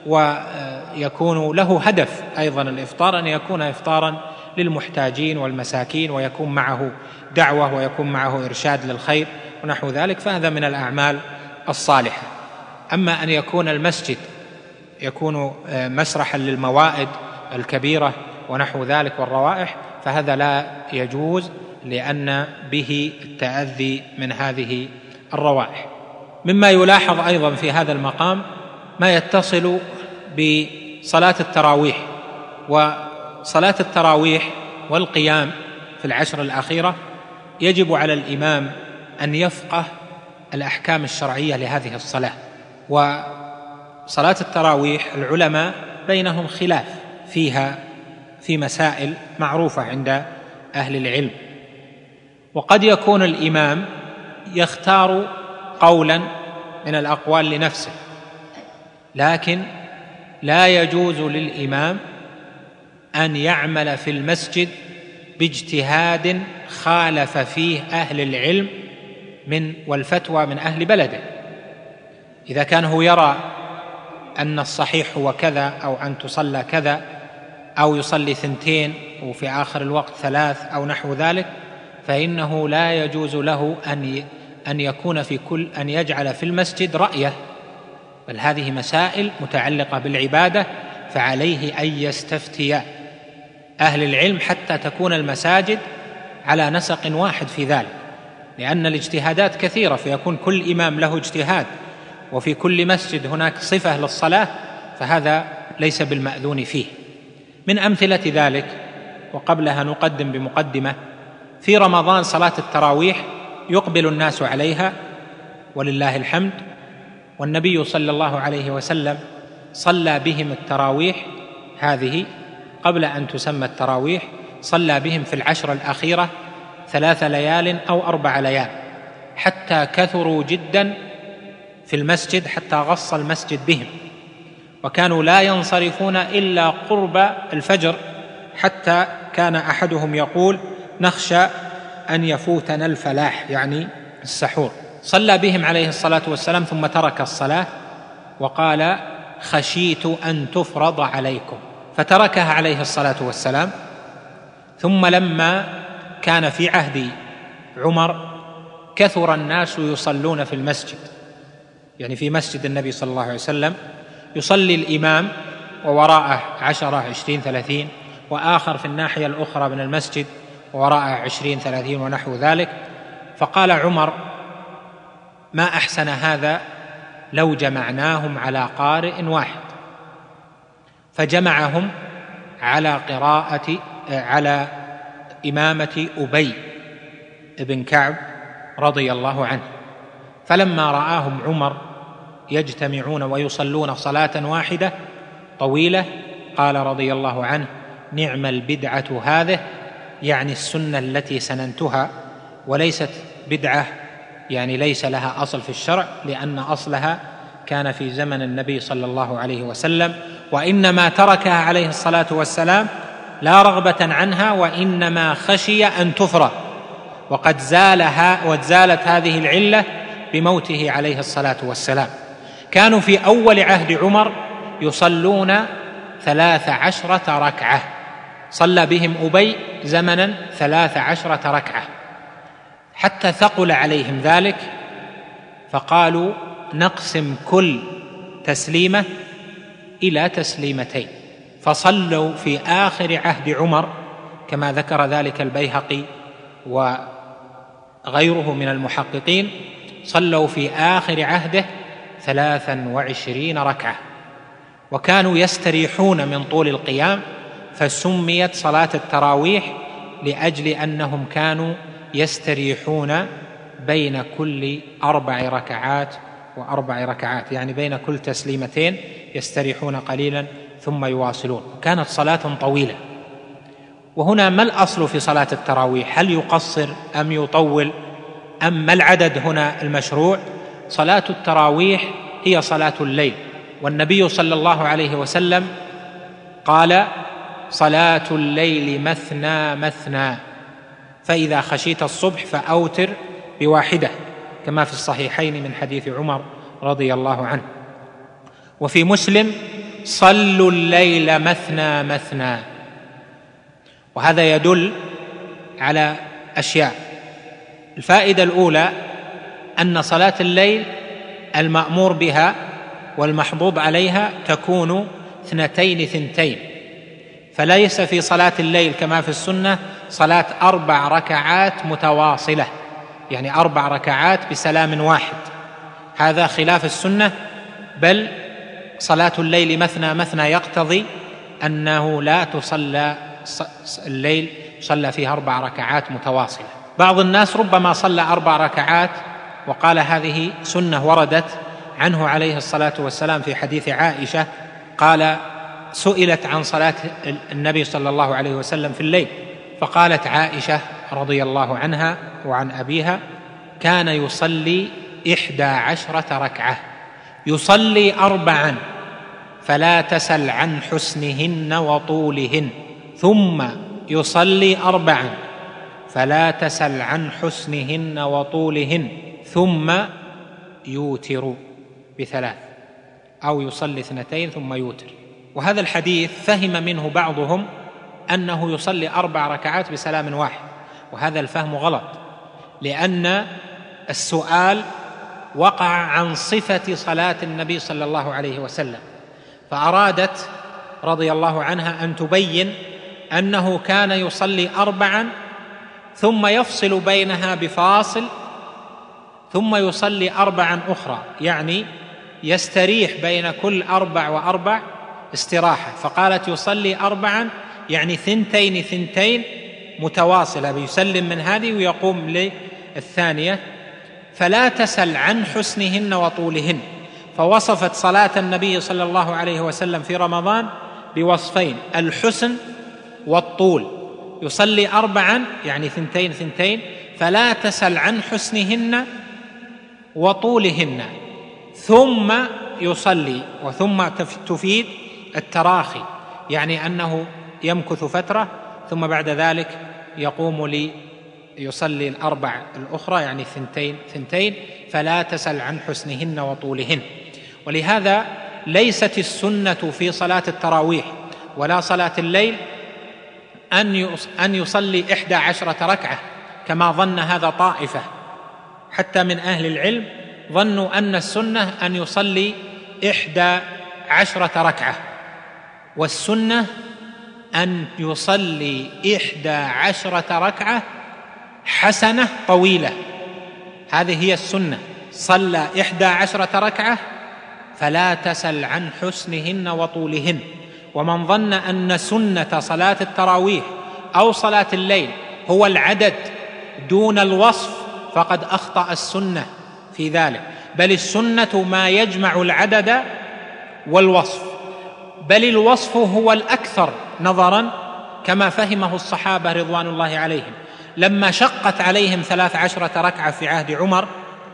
ويكون له هدف أيضا الإفطار أن يكون إفطارا للمحتاجين والمساكين، ويكون معه دعوة ويكون معه إرشاد للخير ونحو ذلك، فهذا من الأعمال الصالحة. أما أن يكون المسجد يكون مسرحا للموائد الكبيرة ونحو ذلك والروائح، فهذا لا يجوز، لأن به التأذي من هذه الروائح. مما يلاحظ أيضا في هذا المقام ما يتصل بصلاة التراويح. وصلاة التراويح والقيام في العشر الأخيرة يجب على الإمام أن يفقه الأحكام الشرعية لهذه الصلاة. وصلاة التراويح العلماء بينهم خلاف فيها في مسائل معروفة عند أهل العلم، وقد يكون الإمام يختار قولا من الأقوال لنفسه، لكن لا يجوز للإمام أن يعمل في المسجد باجتهاد خالف فيه أهل العلم والفتوى من أهل بلده. إذا كان هو يرى أن الصحيح هو كذا، أو أن تصلى كذا، أو يصلي 2 وفي آخر الوقت 3 أو نحو ذلك، فإنه لا يجوز له أن يجعل في المسجد رأيه، بل هذه مسائل متعلقة بالعبادة، فعليه أن يستفتي أهل العلم حتى تكون المساجد على نسق واحد في ذلك، لأن الاجتهادات كثيرة، فيكون كل إمام له اجتهاد وفي كل مسجد هناك صفة للصلاة، فهذا ليس بالمأذون فيه. من أمثلة ذلك، وقبلها نقدم بمقدمة، في رمضان صلاة التراويح يقبل الناس عليها ولله الحمد، والنبي صلى الله عليه وسلم صلى بهم التراويح هذه قبل أن تسمى التراويح، صلى بهم في العشر الأخيرة 3 ليال أو 4 ليال، حتى كثروا جدا في المسجد، حتى غص المسجد بهم، وكانوا لا ينصرفون إلا قرب الفجر، حتى كان أحدهم يقول: نخشى أن يفوتنا الفلاح، يعني السحور. صلى بهم عليه الصلاة والسلام ثم ترك الصلاة وقال: خشيت أن تفرض عليكم، فتركها عليه الصلاة والسلام. ثم لما كان في عهد عمر كثر الناس يصلون في المسجد، يعني في مسجد النبي صلى الله عليه وسلم يصلي الإمام ووراءه 10 20 30، وآخر في الناحية الأخرى من المسجد ووراءه 20 30 ونحو ذلك. فقال عمر: ما أحسن هذا لو جمعناهم على قارئ واحد، فجمعهم على إمامة أبي بن كعب رضي الله عنه. فلما رآهم عمر يجتمعون ويصلون صلاة واحدة طويلة قال رضي الله عنه: نعم البدعة هذه، يعني السنة التي سننتها، وليست بدعة يعني ليس لها أصل في الشرع، لأن أصلها كان في زمن النبي صلى الله عليه وسلم، وإنما تركها عليه الصلاة والسلام لا رغبة عنها، وإنما خشي أن تفرض، وقد زالت هذه العلة بموته عليه الصلاة والسلام. كانوا في أول عهد عمر يصلون 13 ركعة، صلى بهم أبي زمنا 13 ركعة، حتى ثقل عليهم ذلك، فقالوا: نقسم كل تسليمة إلى 2 فصلوا في آخر عهد عمر، كما ذكر ذلك البيهقي وغيره من المحققين، صلوا في آخر عهده 23 ركعة، وكانوا يستريحون من طول القيام، فسميت صلاة التراويح لأجل أنهم كانوا يستريحون بين كل 4 ركعات و4 ركعات، يعني بين كل 2 يستريحون قليلا ثم يواصلون. كانت صلاة طويلة. وهنا ما الأصل في صلاة التراويح؟ هل يقصر أم يطول أم ما العدد هنا المشروع؟ صلاة التراويح هي صلاة الليل، والنبي صلى الله عليه وسلم قال: صلاة الليل مثنى مثنى، فإذا خشيت الصبح فأوتر ب1، كما في الصحيحين من حديث عمر رضي الله عنه. وفي مسلم: صلوا الليل مثنى مثنى. وهذا يدل على أشياء. الفائدة الأولى أن صلاة الليل المأمور بها والمحضوب عليها تكون 2 فليس في صلاة الليل كما في السنة صلاة 4 ركعات متواصلة، يعني 4 ركعات بسلام واحد، هذا خلاف السنة، بل صلاة الليل مثنى مثنى يقتضي أنه لا تصلى الليل صلى فيه 4 ركعات متواصلة. بعض الناس ربما صلى 4 ركعات وقال هذه سنة وردت عنه عليه الصلاة والسلام في حديث عائشة، قال سئلت عن صلاة النبي صلى الله عليه وسلم في الليل، فقالت عائشة رضي الله عنها وعن أبيها: كان يصلي 11 ركعة، يصلي 4 فلا تسل عن حسنهن وطولهن، ثم يصلي 4 فلا تسل عن حسنهن وطولهن، ثم يوتر ب3، أو يصلي 2 ثم يوتر. وهذا الحديث فهم منه بعضهم أنه يصلي 4 ركعات بسلام واحد، وهذا الفهم غلط، لأن السؤال وقع عن صفة صلاة النبي صلى الله عليه وسلم، فأرادت رضي الله عنها أن تبين أنه كان يصلي 4 ثم يفصل بينها بفاصل، ثم يصلي 4 أخرى، يعني يستريح بين كل 4 و4 استراحة. فقالت يصلي 4 يعني 2 2 متواصلة، بيسلم من هذه ويقوم للثانية، فلا تسل عن حسنهن وطولهن. فوصفت صلاة النبي صلى الله عليه وسلم في رمضان بوصفين: الحسن والطول. يصلي 4 يعني 2 2، فلا تسل عن حسنهن وطولهن، ثم يصلي، وثم تفيد التراخي، يعني أنه يمكث فترة ثم بعد ذلك يقوم ليصلي 4 الأخرى، يعني 2 2، فلا تسل عن حسنهن وطولهن. ولهذا ليست السنة في صلاة التراويح ولا صلاة الليل أن يصلي 11 ركعة كما ظن هذا طائفة، حتى من أهل العلم ظنوا أن السنة أن يصلي 11 ركعة، والسنة أن يصلي 11 ركعة حسنة طويلة، هذه هي السنة. صلى 11 ركعة فلا تسل عن حسنهن وطولهن. ومن ظن أن سنة صلاة التراويح أو صلاة الليل هو العدد دون الوصف فقد أخطأ السنة في ذلك، بل السنة ما يجمع العدد والوصف، بل الوصف هو الأكثر نظرا كما فهمه الصحابة رضوان الله عليهم. لما شقت عليهم 13 ركعة في عهد عمر،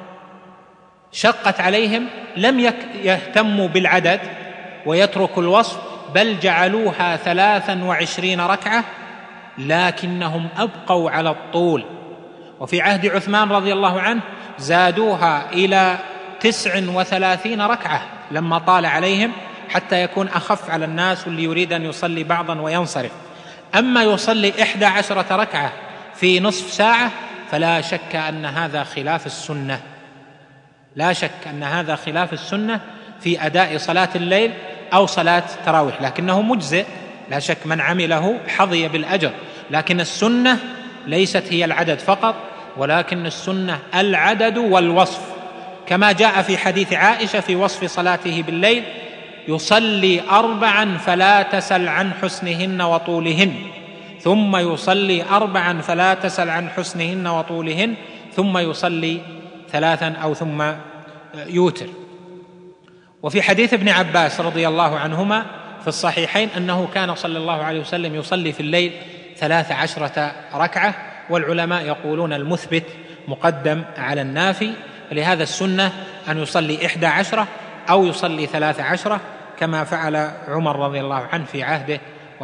شقت عليهم، لم يهتموا بالعدد ويتركوا الوصف، بل جعلوها 23 ركعة، لكنهم أبقوا على الطول. وفي عهد عثمان رضي الله عنه زادوها إلى 39 ركعة لما طال عليهم، حتى يكون أخف على الناس واللي يريد أن يصلي بعضا وينصرف. أما يصلي 11 ركعة في نصف ساعة فلا شك أن هذا خلاف السنة، لا شك أن هذا خلاف السنة في أداء صلاة الليل أو صلاة التراويح، لكنه مجزئ لا شك، من عمله حظي بالأجر. لكن السنة ليست هي العدد فقط، ولكن السنة العدد والوصف، كما جاء في حديث عائشة في وصف صلاته بالليل: يصلي 4 فلا تسل عن حسنهن وطولهن، ثم يصلي 4 فلا تسل عن حسنهن وطولهن، ثم يصلي 3 أو ثم يوتر. وفي حديث ابن عباس رضي الله عنهما في الصحيحين أنه كان صلى الله عليه وسلم يصلي في الليل 13 ركعة، والعلماء يقولون المثبت مقدم على النافي، لهذا السنة أن يصلي 11 أو يصلي 13 كما فعل عمر رضي الله عنه في عهده،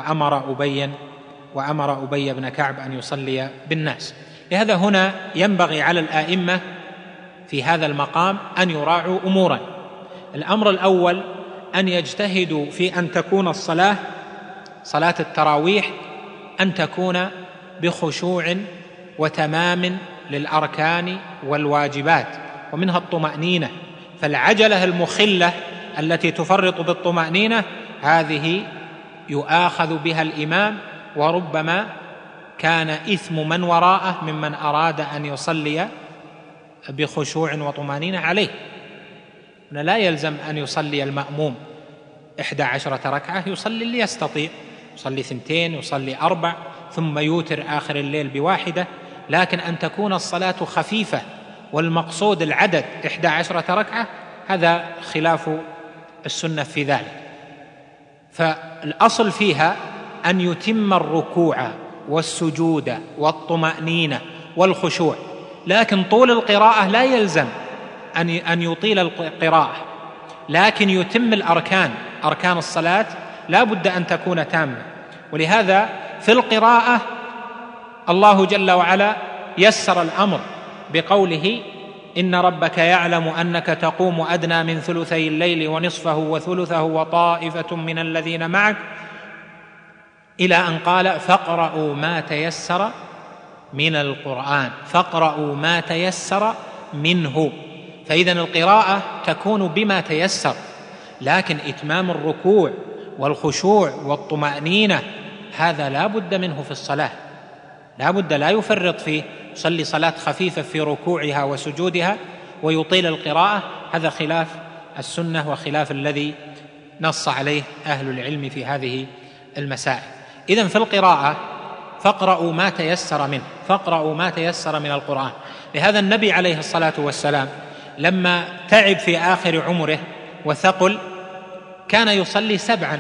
وأمر أبي بن كعب أن يصلي بالناس. لهذا هنا ينبغي على الآئمة في هذا المقام أن يراعوا أمورا. الأمر الأول أن يجتهدوا في أن تكون صلاة التراويح أن تكون بخشوع وتمام للأركان والواجبات، ومنها الطمأنينة. فالعجلة المخلة التي تفرط بالطمأنينة هذه يؤاخذ بها الإمام، وربما كان إثم من وراءه ممن أراد أن يصلي بخشوع وطمأنينة عليه. لا يلزم أن يصلي المأموم 11 ركعة، يصلي اللي يستطيع، يصلي 2، يصلي 4، ثم يوتر آخر الليل بواحدة، لكن أن تكون الصلاة خفيفة والمقصود العدد 11 ركعة هذا خلاف السنة في ذلك. فالأصل فيها أن يتم الركوع والسجود والطمأنينة والخشوع، لكن طول القراءة لا يلزم أن يطيل القراءة، لكن يتم أركان الصلاة لا بد أن تكون تامة. ولهذا في القراءة الله جل وعلا يسر الأمر بقوله: إن ربك يعلم أنك تقوم أدنى من ثلثي الليل ونصفه وثلثه وطائفة من الذين معك، إلى أن قال: فاقرأوا ما تيسر من القرآن، فاقرأوا ما تيسر منه. فإذن القراءة تكون بما تيسر، لكن إتمام الركوع والخشوع والطمأنينة هذا لا بد منه في الصلاة، لا بد، لا يفرط فيه، يصلي صلاة خفيفة في ركوعها وسجودها ويطيل القراءة، هذا خلاف السنة وخلاف الذي نص عليه أهل العلم في هذه المسائل. إذن في القراءة فاقرأوا ما تيسر منه، فاقرأوا ما تيسر من القرآن. لهذا النبي عليه الصلاة والسلام لما تعب في آخر عمره وثقل كان يصلي 7،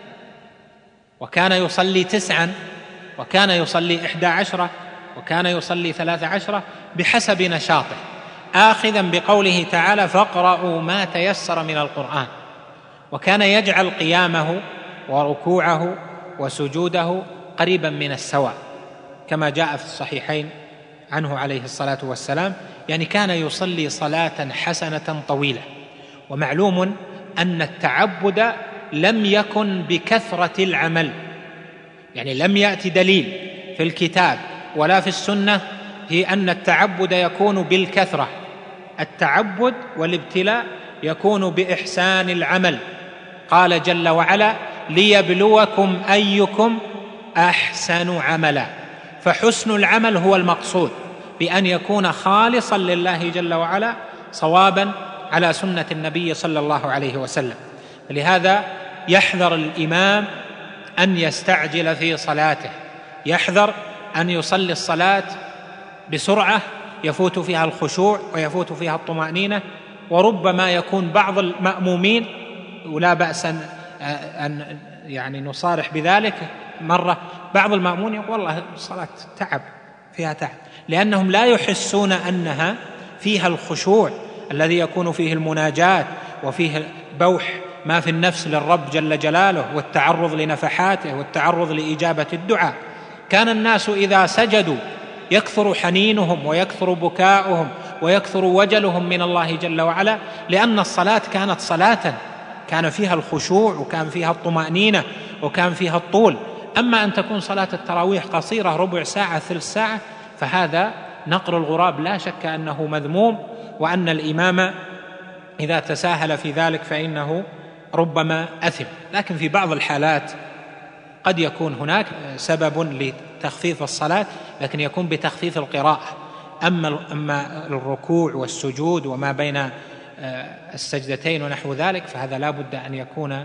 وكان يصلي 9، وكان يصلي 11، وكان يصلي 13 بحسب نشاطه، آخذا بقوله تعالى: فاقرأوا ما تيسر من القرآن. وكان يجعل قيامه وركوعه وسجوده قريبا من السواء، كما جاء في الصحيحين عنه عليه الصلاة والسلام، يعني كان يصلي صلاة حسنة طويلة. ومعلوم أن التعبد لم يكن بكثرة العمل، يعني لم يأتي دليل في الكتاب ولا في السنة في أن التعبد يكون بالكثرة. التعبد والابتلاء يكون بإحسان العمل. قال جل وعلا: ليبلوكم أيكم أحسن عملا. فحسن العمل هو المقصود، بأن يكون خالصا لله جل وعلا صوابا على سنة النبي صلى الله عليه وسلم. لهذا يحذر الإمام أن يستعجل في صلاته، يحذر أن يصلي الصلاة بسرعة يفوت فيها الخشوع ويفوت فيها الطمأنينة. وربما يكون بعض المأمومين، ولا بأس أن يعني نصارح بذلك مرة، بعض المأمومين يقول: والله الصلاة تعب، فيها تعب، لأنهم لا يحسون أنها فيها الخشوع الذي يكون فيه المناجاة وفيه بوح ما في النفس للرب جل جلاله، والتعرض لنفحاته والتعرض لإجابة الدعاء. كان الناس إذا سجدوا يكثر حنينهم ويكثر بكاؤهم ويكثر وجلهم من الله جل وعلا، لأن الصلاة كانت صلاة كان فيها الخشوع وكان فيها الطمأنينة وكان فيها الطول. أما أن تكون صلاة التراويح قصيرة، ربع ساعة، ثلث ساعة، فهذا نقر الغراب، لا شك أنه مذموم، وأن الإمام إذا تساهل في ذلك فإنه ربما أثم. لكن في بعض الحالات قد يكون هناك سبب لتخفيف الصلاة، لكن يكون بتخفيف القراءة. أما الركوع والسجود وما بين السجدتين ونحو ذلك فهذا لا بد أن يكون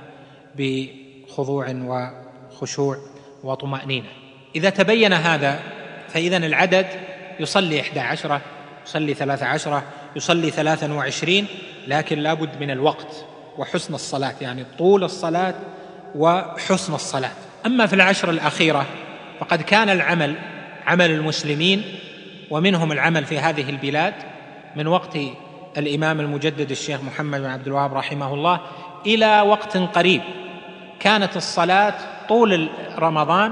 بخضوع وخشوع وطمأنينة. إذا تبين هذا فإذن العدد يصلي 11، يصلي 13، يصلي 23، لكن لا بد من الوقت وحسن الصلاة، يعني طول الصلاة وحسن الصلاة. أما في العشر الأخيرة فقد كان العمل عمل المسلمين، ومنهم العمل في هذه البلاد من وقت الإمام المجدد الشيخ محمد بن عبد الوهاب رحمه الله إلى وقت قريب، كانت الصلاة طول رمضان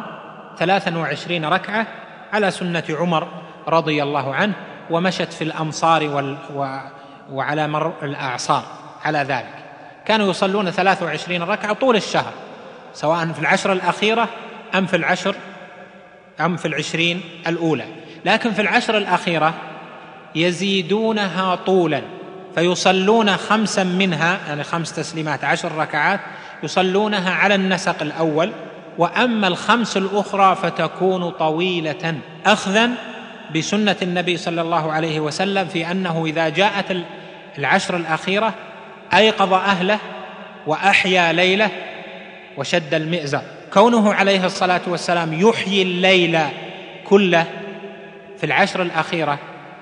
23 ركعة على سنة عمر رضي الله عنه، ومشت في الأمصار وعلى مر الأعصار على ذلك. كانوا يصلون 23 ركعة طول الشهر، سواء في العشر الأخيرة أم في 20 الأولى. لكن في العشر الأخيرة يزيدونها طولا، فيصلون 5 منها، يعني 5 تسليمات 10 ركعات، يصلونها على النسق الأول، وأما 5 الأخرى فتكون طويلة، أخذا بسنة النبي صلى الله عليه وسلم في أنه إذا جاءت العشر الأخيرة أيقظ أهله وأحيا ليله وشد المئزر، وكونه عليه الصلاة والسلام يحيي الليل كله في العشر الأخيرة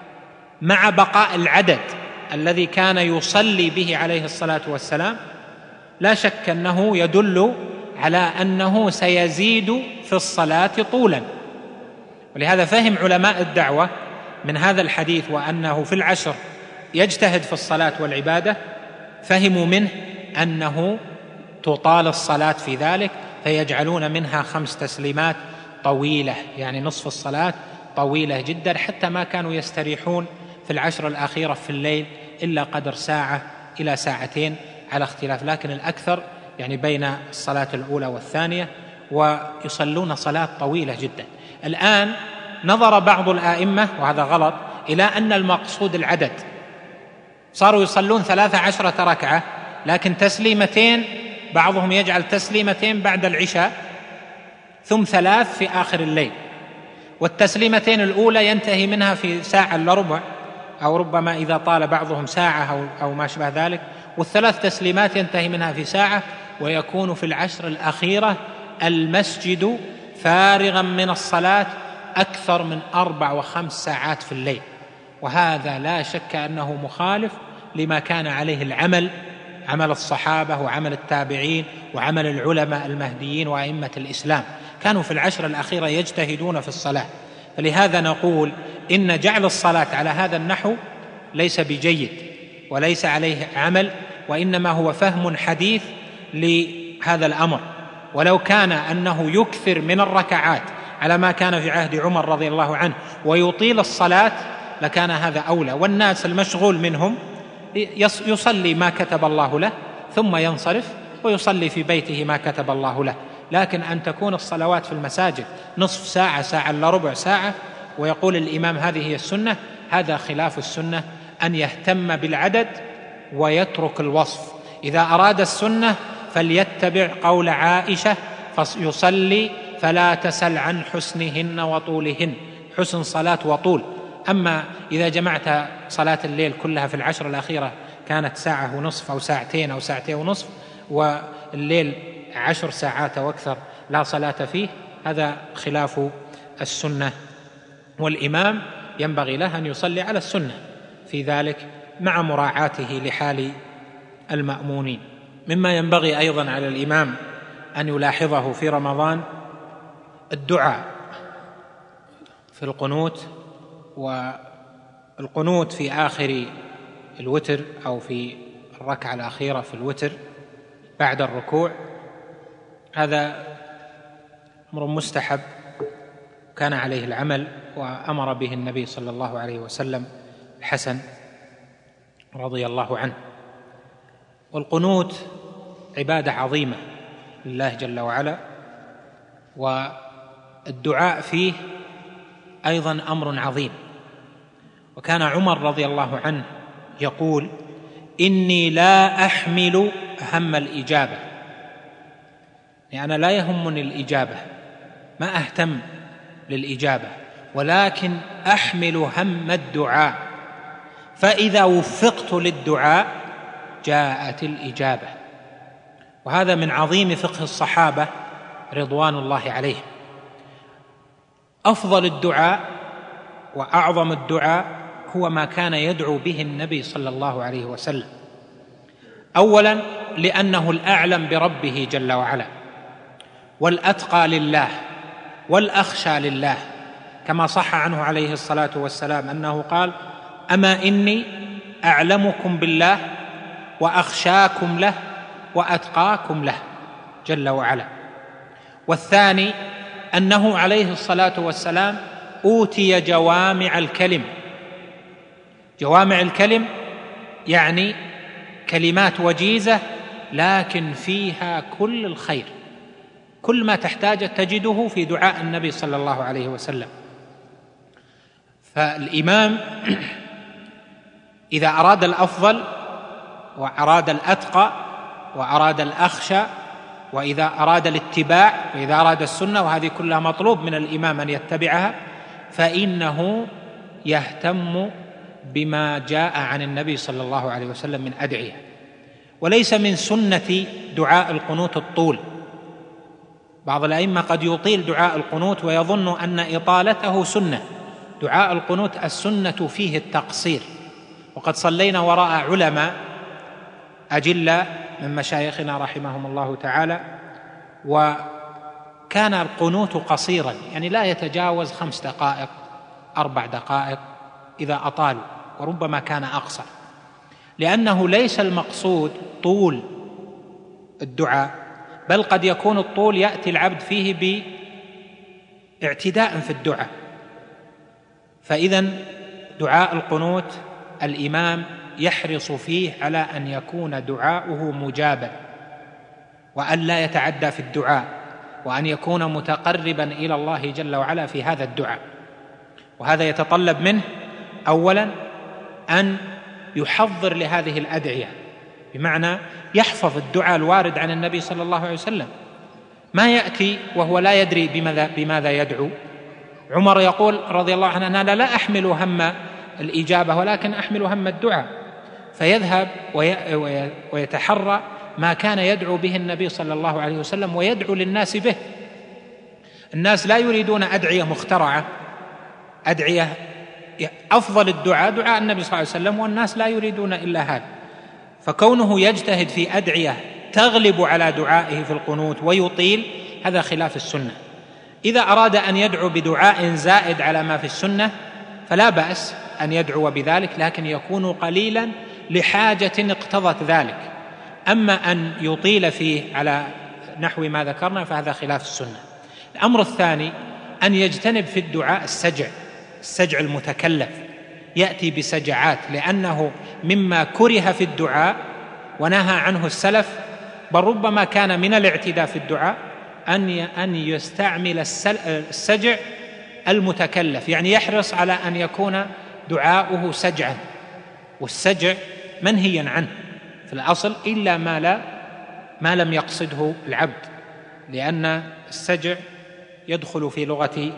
مع بقاء العدد الذي كان يصلي به عليه الصلاة والسلام، لا شك أنه يدل على أنه سيزيد في الصلاة طولا. ولهذا فهم علماء الدعوة من هذا الحديث وأنه في العشر يجتهد في الصلاة والعبادة، فهموا منه أنه تطال الصلاة في ذلك، فيجعلون منها 5 تسليمات طويلة، يعني نصف الصلاة طويلة جدا، حتى ما كانوا يستريحون في العشر الأخيرة في الليل إلا قدر ساعة إلى ساعتين على اختلاف، لكن الأكثر يعني بين الصلاة الأولى والثانية، ويصلون صلاة طويلة جدا. الآن نظر بعض الآئمة، وهذا غلط، إلى أن المقصود العدد، صاروا يصلون 13 ركعة، لكن تسليمتين، بعضهم يجعل تسليمتين بعد العشاء ثم 3 في آخر الليل، والتسليمتين الأولى ينتهي منها في ساعة إلا ربع، أو ربما إذا طال بعضهم ساعة أو ما شبه ذلك، والثلاث تسليمات ينتهي منها في ساعة، ويكون في العشر الأخيرة المسجد فارغا من الصلاة أكثر من 4 و5 ساعات في الليل. وهذا لا شك أنه مخالف لما كان عليه العمل، عمل الصحابة وعمل التابعين وعمل العلماء المهديين وأئمة الإسلام، كانوا في العشر الأخيرة يجتهدون في الصلاة. فلهذا نقول إن جعل الصلاة على هذا النحو ليس بجيد وليس عليه عمل، وإنما هو فهم حديث لهذا الأمر. ولو كان أنه يكثر من الركعات على ما كان في عهد عمر رضي الله عنه ويطيل الصلاة لكان هذا أولى، والناس المشغول منهم يصلي ما كتب الله له ثم ينصرف ويصلي في بيته ما كتب الله له. لكن أن تكون الصلوات في المساجد نصف ساعة، ساعة إلا ربع ساعة، ويقول الإمام هذه هي السنة، هذا خلاف السنة. أن يهتم بالعدد ويترك الوصف. إذا أراد السنة فليتبع قول عائشة فيصلي فلا تسل عن حسنهن وطولهن، حسن صلاة وطول. أما إذا جمعت صلاة الليل كلها في العشر الأخيرة كانت ساعة ونصف أو ساعتين أو ساعتين ونصف، والليل 10 ساعات وأكثر لا صلاة فيه، هذا خلاف السنة. والإمام ينبغي له أن يصلي على السنة في ذلك مع مراعاته لحال المأمونين. مما ينبغي أيضا على الإمام أن يلاحظه في رمضان الدعاء في القنوت، والقنوت في آخر الوتر أو في الركعة الأخيرة في الوتر بعد الركوع، هذا أمر مستحب كان عليه العمل وأمر به النبي صلى الله عليه وسلم الحسن رضي الله عنه. والقنوت عبادة عظيمة لله جل وعلا، والدعاء فيه أيضا أمر عظيم. وكان عمر رضي الله عنه يقول: إني لا أحمل هم الإجابة، يعني أنا لا يهمني الإجابة، ما أهتم للإجابة، ولكن أحمل هم الدعاء، فإذا وفقت للدعاء جاءت الإجابة. وهذا من عظيم فقه الصحابة رضوان الله عليهم. أفضل الدعاء وأعظم الدعاء هو ما كان يدعو به النبي صلى الله عليه وسلم، أولا لأنه الأعلم بربه جل وعلا، والأتقى لله، والأخشى لله، كما صح عنه عليه الصلاة والسلام أنه قال: أما إني أعلمكم بالله وأخشاكم له وأتقاكم له جل وعلا. والثاني أنه عليه الصلاة والسلام أوتي جوامع الكلم. جوامع الكلم يعني كلمات وجيزة لكن فيها كل الخير، كل ما تحتاج تجده في دعاء النبي صلى الله عليه وسلم. فالإمام إذا أراد الأفضل وأراد الأتقى وأراد الأخشى وإذا أراد الاتباع وإذا أراد السنة، وهذه كلها مطلوب من الإمام أن يتبعها، فإنه يهتم بما جاء عن النبي صلى الله عليه وسلم من أدعية. وليس من سنة دعاء القنوت الطول، بعض الأئمة قد يطيل دعاء القنوت ويظن أن إطالته سنة. دعاء القنوت السنة فيه التقصير، وقد صلينا وراء علماء أجلة من مشايخنا رحمهم الله تعالى، وكان القنوت قصيرا، يعني لا يتجاوز 5 دقائق 4 دقائق إذا أطالوا، وربما كان أقصر، لأنه ليس المقصود طول الدعاء، بل قد يكون الطول يأتي العبد فيه باعتداء في الدعاء. فإذن دعاء القنوت الإمام يحرص فيه على أن يكون دعاؤه مجابا، وأن لا يتعدى في الدعاء، وأن يكون متقربا إلى الله جل وعلا في هذا الدعاء. وهذا يتطلب منه أولا أن يحضر لهذه الأدعية، بمعنى يحفظ الدعاء الوارد عن النبي صلى الله عليه وسلم، ما يأتي وهو لا يدري بماذا يدعو. عمر يقول رضي الله عنه: أنا لا أحمل هم الإجابة ولكن أحمل هم الدعاء، فيذهب ويتحرى ما كان يدعو به النبي صلى الله عليه وسلم ويدعو للناس به. الناس لا يريدون أدعية مخترعة، أدعية أفضل الدعاء دعاء النبي صلى الله عليه وسلم، والناس لا يريدون إلا هذا. فكونه يجتهد في أدعية تغلب على دعائه في القنوت ويطيل، هذا خلاف السنة. إذا أراد أن يدعو بدعاء زائد على ما في السنة فلا بأس أن يدعو بذلك، لكن يكون قليلا لحاجة اقتضت ذلك. أما أن يطيل فيه على نحو ما ذكرنا فهذا خلاف السنة. الأمر الثاني أن يجتنب في الدعاء السجع المتكلف، يأتي بسجعات، لأنه مما كره في الدعاء ونهى عنه السلف، بل ربما كان من الاعتداء في الدعاء أن يستعمل السجع المتكلف، يعني يحرص على أن يكون دعاؤه سجعا، والسجع منهيا عنه في الأصل إلا ما لم يقصده العبد، لأن السجع يدخل في لغة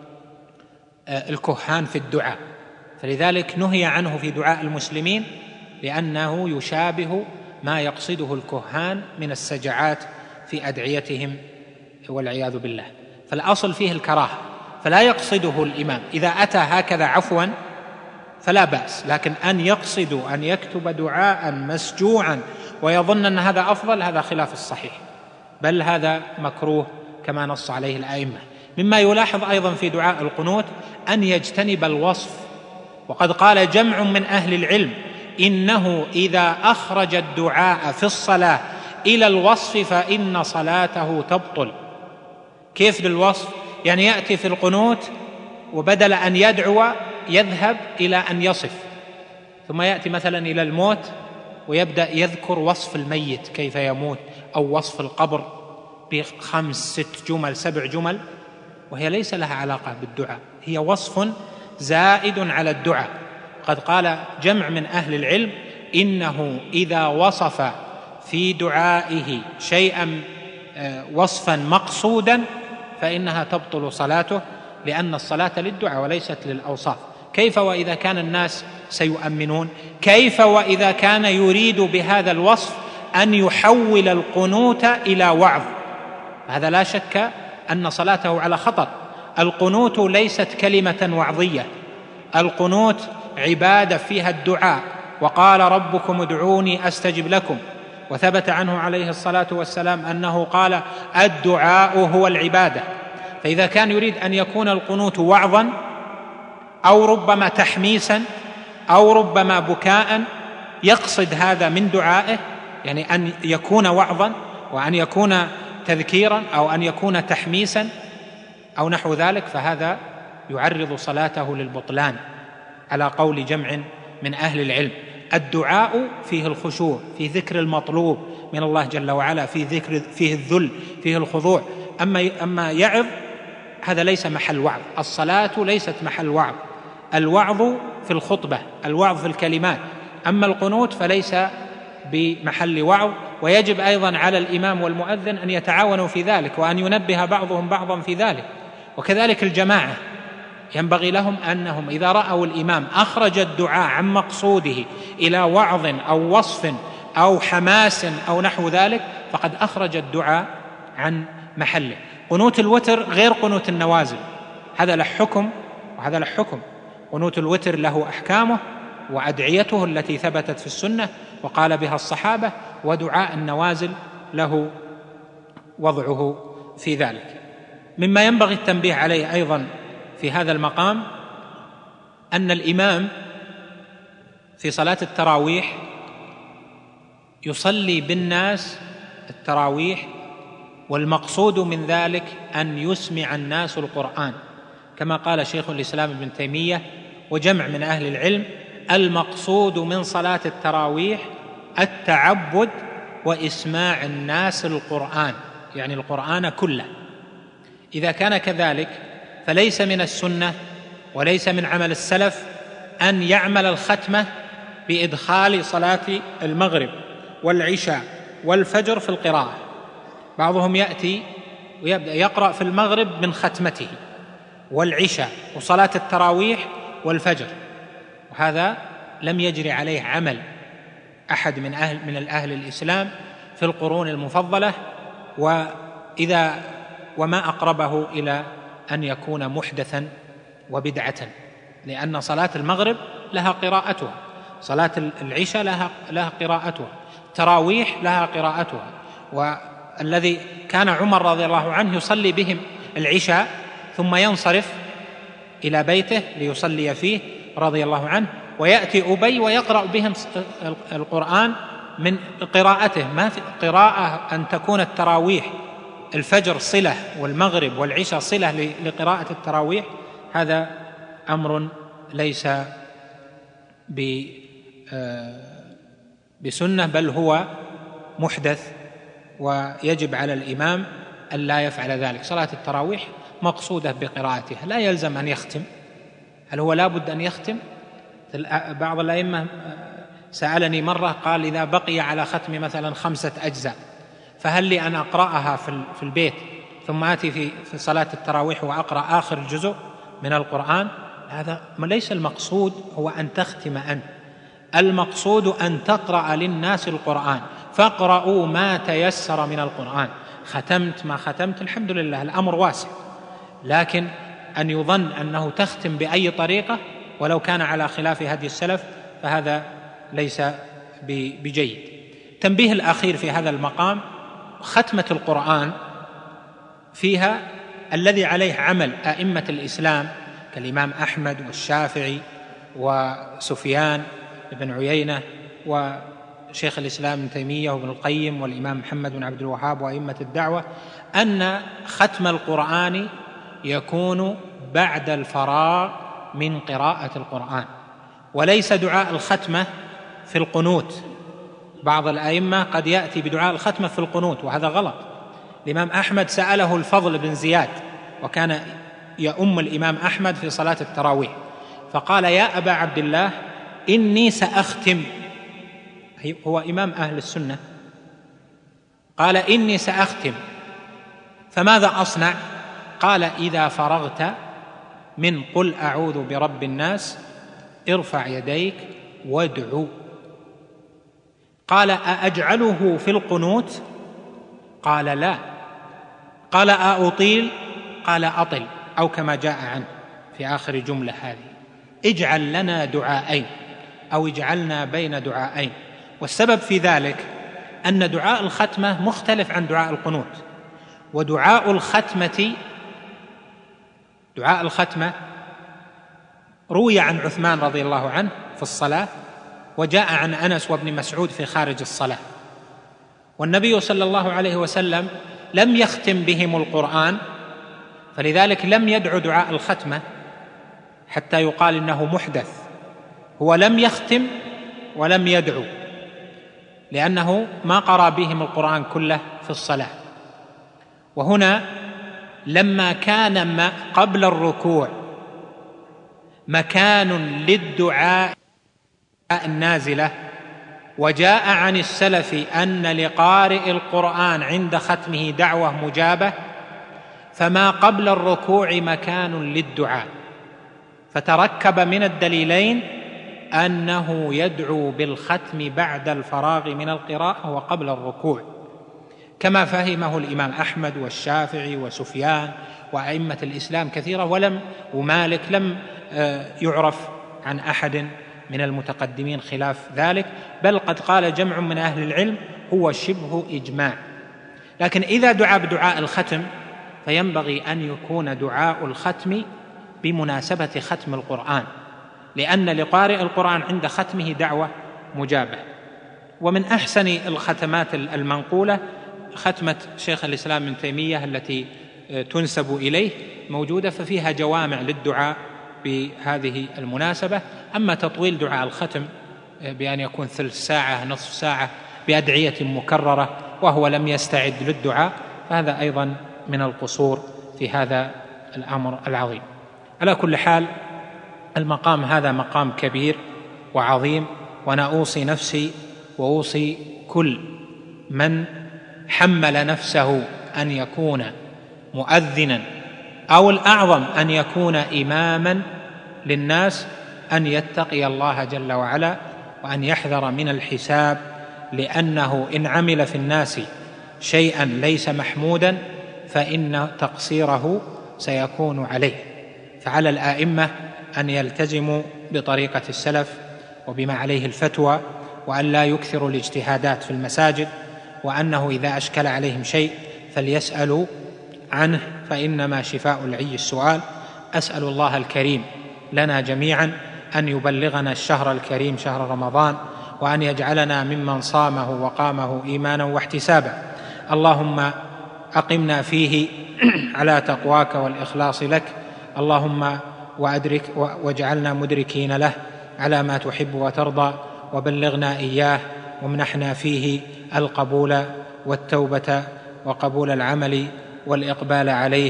الكهان في الدعاء، فلذلك نهي عنه في دعاء المسلمين، لأنه يشابه ما يقصده الكهان من السجعات في أدعيتهم والعياذ بالله. فالأصل فيه الكراهة، فلا يقصده الإمام. إذا أتى هكذا عفوا فلا بأس، لكن أن يقصد أن يكتب دعاء مسجوعا ويظن أن هذا أفضل، هذا خلاف الصحيح، بل هذا مكروه كما نص عليه الأئمة. مما يلاحظ أيضا في دعاء القنوت أن يجتنب الوصف، وقد قال جمع من أهل العلم إنه إذا أخرج الدعاء في الصلاة إلى الوصف فإن صلاته تبطل. كيف للوصف؟ يعني يأتي في القنوت وبدل أن يدعو يذهب إلى أن يصف، ثم يأتي مثلا إلى الموت ويبدأ يذكر وصف الميت كيف يموت، أو وصف القبر ب5 6 جمل 7 جمل، وهي ليس لها علاقة بالدعاء، هي وصف زائد على الدعاء. قد قال جمع من أهل العلم إنه إذا وصف في دعائه شيئا وصفا مقصودا فإنها تبطل صلاته، لأن الصلاة للدعاء وليست للأوصاف. كيف وإذا كان الناس سيؤمنون؟ كيف وإذا كان يريد بهذا الوصف أن يحول القنوت إلى وعظ؟ هذا لا شك أن صلاته على خطر. القنوت ليست كلمة وعظية، القنوت عبادة فيها الدعاء، وقال ربكم ادعوني أستجب لكم، وثبت عنه عليه الصلاة والسلام أنه قال الدعاء هو العبادة. فإذا كان يريد أن يكون القنوت وعظا أو ربما تحميسا أو ربما بكاء، يقصد هذا من دعائه، يعني أن يكون وعظا وأن يكون تذكيرا أو أن يكون تحميسا أو نحو ذلك، فهذا يعرض صلاته للبطلان على قول جمع من أهل العلم. الدعاء فيه الخشوع، في ذكر المطلوب من الله جل وعلا، فيه الذل، فيه الخضوع. أما يعظ هذا ليس محل وعظ، الصلاة ليست محل وعظ، الوعظ في الخطبة، الوعظ في الكلمات، أما القنوت فليس بمحل وعظ. ويجب أيضا على الإمام والمؤذن أن يتعاونوا في ذلك، وأن ينبه بعضهم بعضا في ذلك. وكذلك الجماعة ينبغي لهم أنهم إذا رأوا الإمام أخرج الدعاء عن مقصوده إلى وعظ أو وصف أو حماس أو نحو ذلك، فقد أخرج الدعاء عن محله. قنوت الوتر غير قنوت النوازل، هذا له حكم وهذا له حكم. قنوت الوتر له أحكامه وأدعيته التي ثبتت في السنة وقال بها الصحابة، ودعاء النوازل له وضعه في ذلك. مما ينبغي التنبيه عليه أيضا في هذا المقام أن الإمام في صلاة التراويح يصلي بالناس التراويح، والمقصود من ذلك أن يسمع الناس القرآن، كما قال شيخ الإسلام ابن تيمية وجمع من أهل العلم: المقصود من صلاة التراويح التعبد وإسماع الناس القرآن، يعني القرآن كله. إذا كان كذلك فليس من السنة وليس من عمل السلف أن يعمل الختمة بإدخال صلاة المغرب والعشاء والفجر في القراءة. بعضهم يأتي ويبدأ يقرأ في المغرب من ختمته والعشاء وصلاة التراويح والفجر، وهذا لم يجري عليه عمل أحد من الأهل الإسلام في القرون المفضلة، وما أقربه إلى أن يكون محدثا وبدعة، لأن صلاة المغرب لها قراءتها، صلاة العشاء لها قراءتها، التراويح لها قراءتها. والذي كان عمر رضي الله عنه يصلي بهم العشاء ثم ينصرف إلى بيته ليصلي فيه رضي الله عنه، ويأتي أبي ويقرأ بهم القرآن من قراءته. ما في قراءة أن تكون التراويح الفجر صلة والمغرب والعشاء صلة لقراءة التراويح، هذا أمر ليس بسنة، بل هو محدث، ويجب على الإمام أن لا يفعل ذلك. صلاة التراويح مقصودة بقراءتها، لا يلزم أن يختم. هل هو لا بد أن يختم؟ بعض الأئمة سألني مرة قال: إذا بقي على ختم مثلا 5 أجزاء فهل لي أن أقرأها في البيت ثم آتي في صلاة التراويح وأقرأ آخر جزء من القرآن؟ هذا ليس المقصود هو أن تختم أنت، المقصود أن تقرأ للناس القرآن، فاقرأوا ما تيسر من القرآن. ختمت ما ختمت الحمد لله، الأمر واسع، لكن أن يظن أنه تختم بأي طريقة ولو كان على خلاف هدي السلف فهذا ليس بجيد. تنبيه الأخير في هذا المقام: ختمة القرآن فيها الذي عليه عمل أئمة الإسلام كالإمام أحمد والشافعي وسفيان بن عيينة وشيخ الإسلام ابن تيمية وابن القيم والإمام محمد بن عبد الوهاب وأئمة الدعوة، أن ختم القرآن يكون بعد الفراغ من قراءة القرآن، وليس دعاء الختمة في القنوت. بعض الأئمة قد يأتي بدعاء الختمة في القنوت، وهذا غلط. الإمام أحمد سأله الفضل بن زياد، وكان يؤم الإمام أحمد في صلاة التراويح، فقال: يا أبا عبد الله إني سأختم، هو إمام أهل السنة، قال: إني سأختم، فماذا أصنع؟ قال: إذا فرغت من قل أعوذ برب الناس ارفع يديك وادعو. قال: أأجعله في القنوت؟ قال: لا. قال: أأطيل؟ قال: أطل، أو كما جاء عنه في آخر جملة هذه: اجعل لنا دعاءين، أو اجعلنا بين دعاءين. والسبب في ذلك أن دعاء الختمة مختلف عن دعاء القنوت. ودعاء الختمة روي عن عثمان رضي الله عنه في الصلاة، وجاء عن أنس وابن مسعود في خارج الصلاة، والنبي صلى الله عليه وسلم لم يختم بهم القرآن، فلذلك لم يدعو دعاء الختمة حتى يقال إنه محدث. هو لم يختم ولم يدعو، لأنه ما قرأ بهم القرآن كله في الصلاة. وهنا لما كان ما قبل الركوع مكان للدعاء النازلة، وجاء عن السلف أن لقارئ القرآن عند ختمه دعوة مجابة، فما قبل الركوع مكان للدعاء، فتركب من الدليلين أنه يدعو بالختم بعد الفراغ من القراءة وقبل الركوع. كما فهمه الإمام أحمد والشافعي وسفيان وأئمة الإسلام كثيرة، ومالك لم يعرف عن أحد من المتقدمين خلاف ذلك، بل قد قال جمع من أهل العلم هو شبه إجماع. لكن إذا دعا بدعاء الختم فينبغي أن يكون دعاء الختم بمناسبة ختم القرآن، لأن لقارئ القرآن عند ختمه دعوة مجابة. ومن أحسن الختمات المنقولة ختمة شيخ الإسلام ابن تيمية التي تنسب إليه، موجودة ففيها جوامع للدعاء بهذه المناسبة. أما تطويل دعاء الختم بأن يكون ثلث ساعة نصف ساعة بأدعية مكررة وهو لم يستعد للدعاء، فهذا أيضا من القصور في هذا الأمر العظيم. على كل حال المقام هذا مقام كبير وعظيم، وأنا أوصي نفسي وأوصي كل من حمل نفسه أن يكون مؤذنا أو الأعظم أن يكون إماما للناس أن يتقي الله جل وعلا وأن يحذر من الحساب، لأنه إن عمل في الناس شيئا ليس محمودا فإن تقصيره سيكون عليه. فعلى الآئمة أن يلتزموا بطريقة السلف وبما عليه الفتوى، وأن لا يكثروا الاجتهادات في المساجد، وأنه إذا أشكل عليهم شيء فليسألوا عنه، فإنما شفاء العي السؤال. أسأل الله الكريم لنا جميعا أن يبلغنا الشهر الكريم شهر رمضان، وأن يجعلنا ممن صامه وقامه إيمانا واحتسابا. اللهم أقمنا فيه على تقواك والإخلاص لك، اللهم واجعلنا مدركين له على ما تحب وترضى، وبلغنا إياه، وامنحنا فيه القبول والتوبة وقبول العمل والإقبال عليه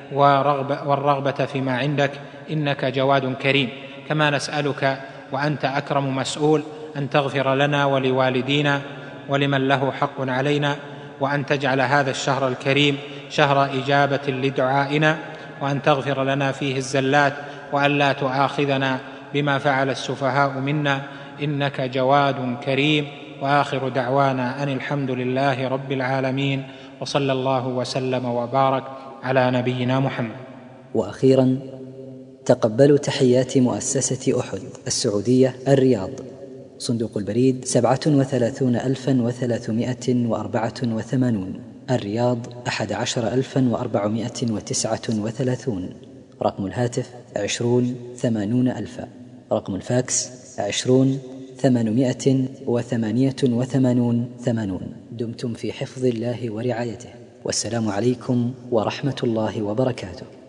والرغبة فيما عندك، إنك جواد كريم. كما نسألك وأنت أكرم مسؤول أن تغفر لنا ولوالدينا ولمن له حق علينا، وأن تجعل هذا الشهر الكريم شهر إجابة لدعائنا، وأن تغفر لنا فيه الزلات، وأن لا تؤاخذنا بما فعل السفهاء منا، إنك جواد كريم. وآخر دعوانا أن الحمد لله رب العالمين، وصلى الله وسلم وبارك على نبينا محمد. وأخيرا تقبلوا تحيات مؤسسة أحد السعودية الرياض، صندوق البريد 37,384، الرياض 11,439، رقم الهاتف 20-80,000، رقم الفاكس 20-888. دمتم في حفظ الله ورعايته، والسلام عليكم ورحمة الله وبركاته.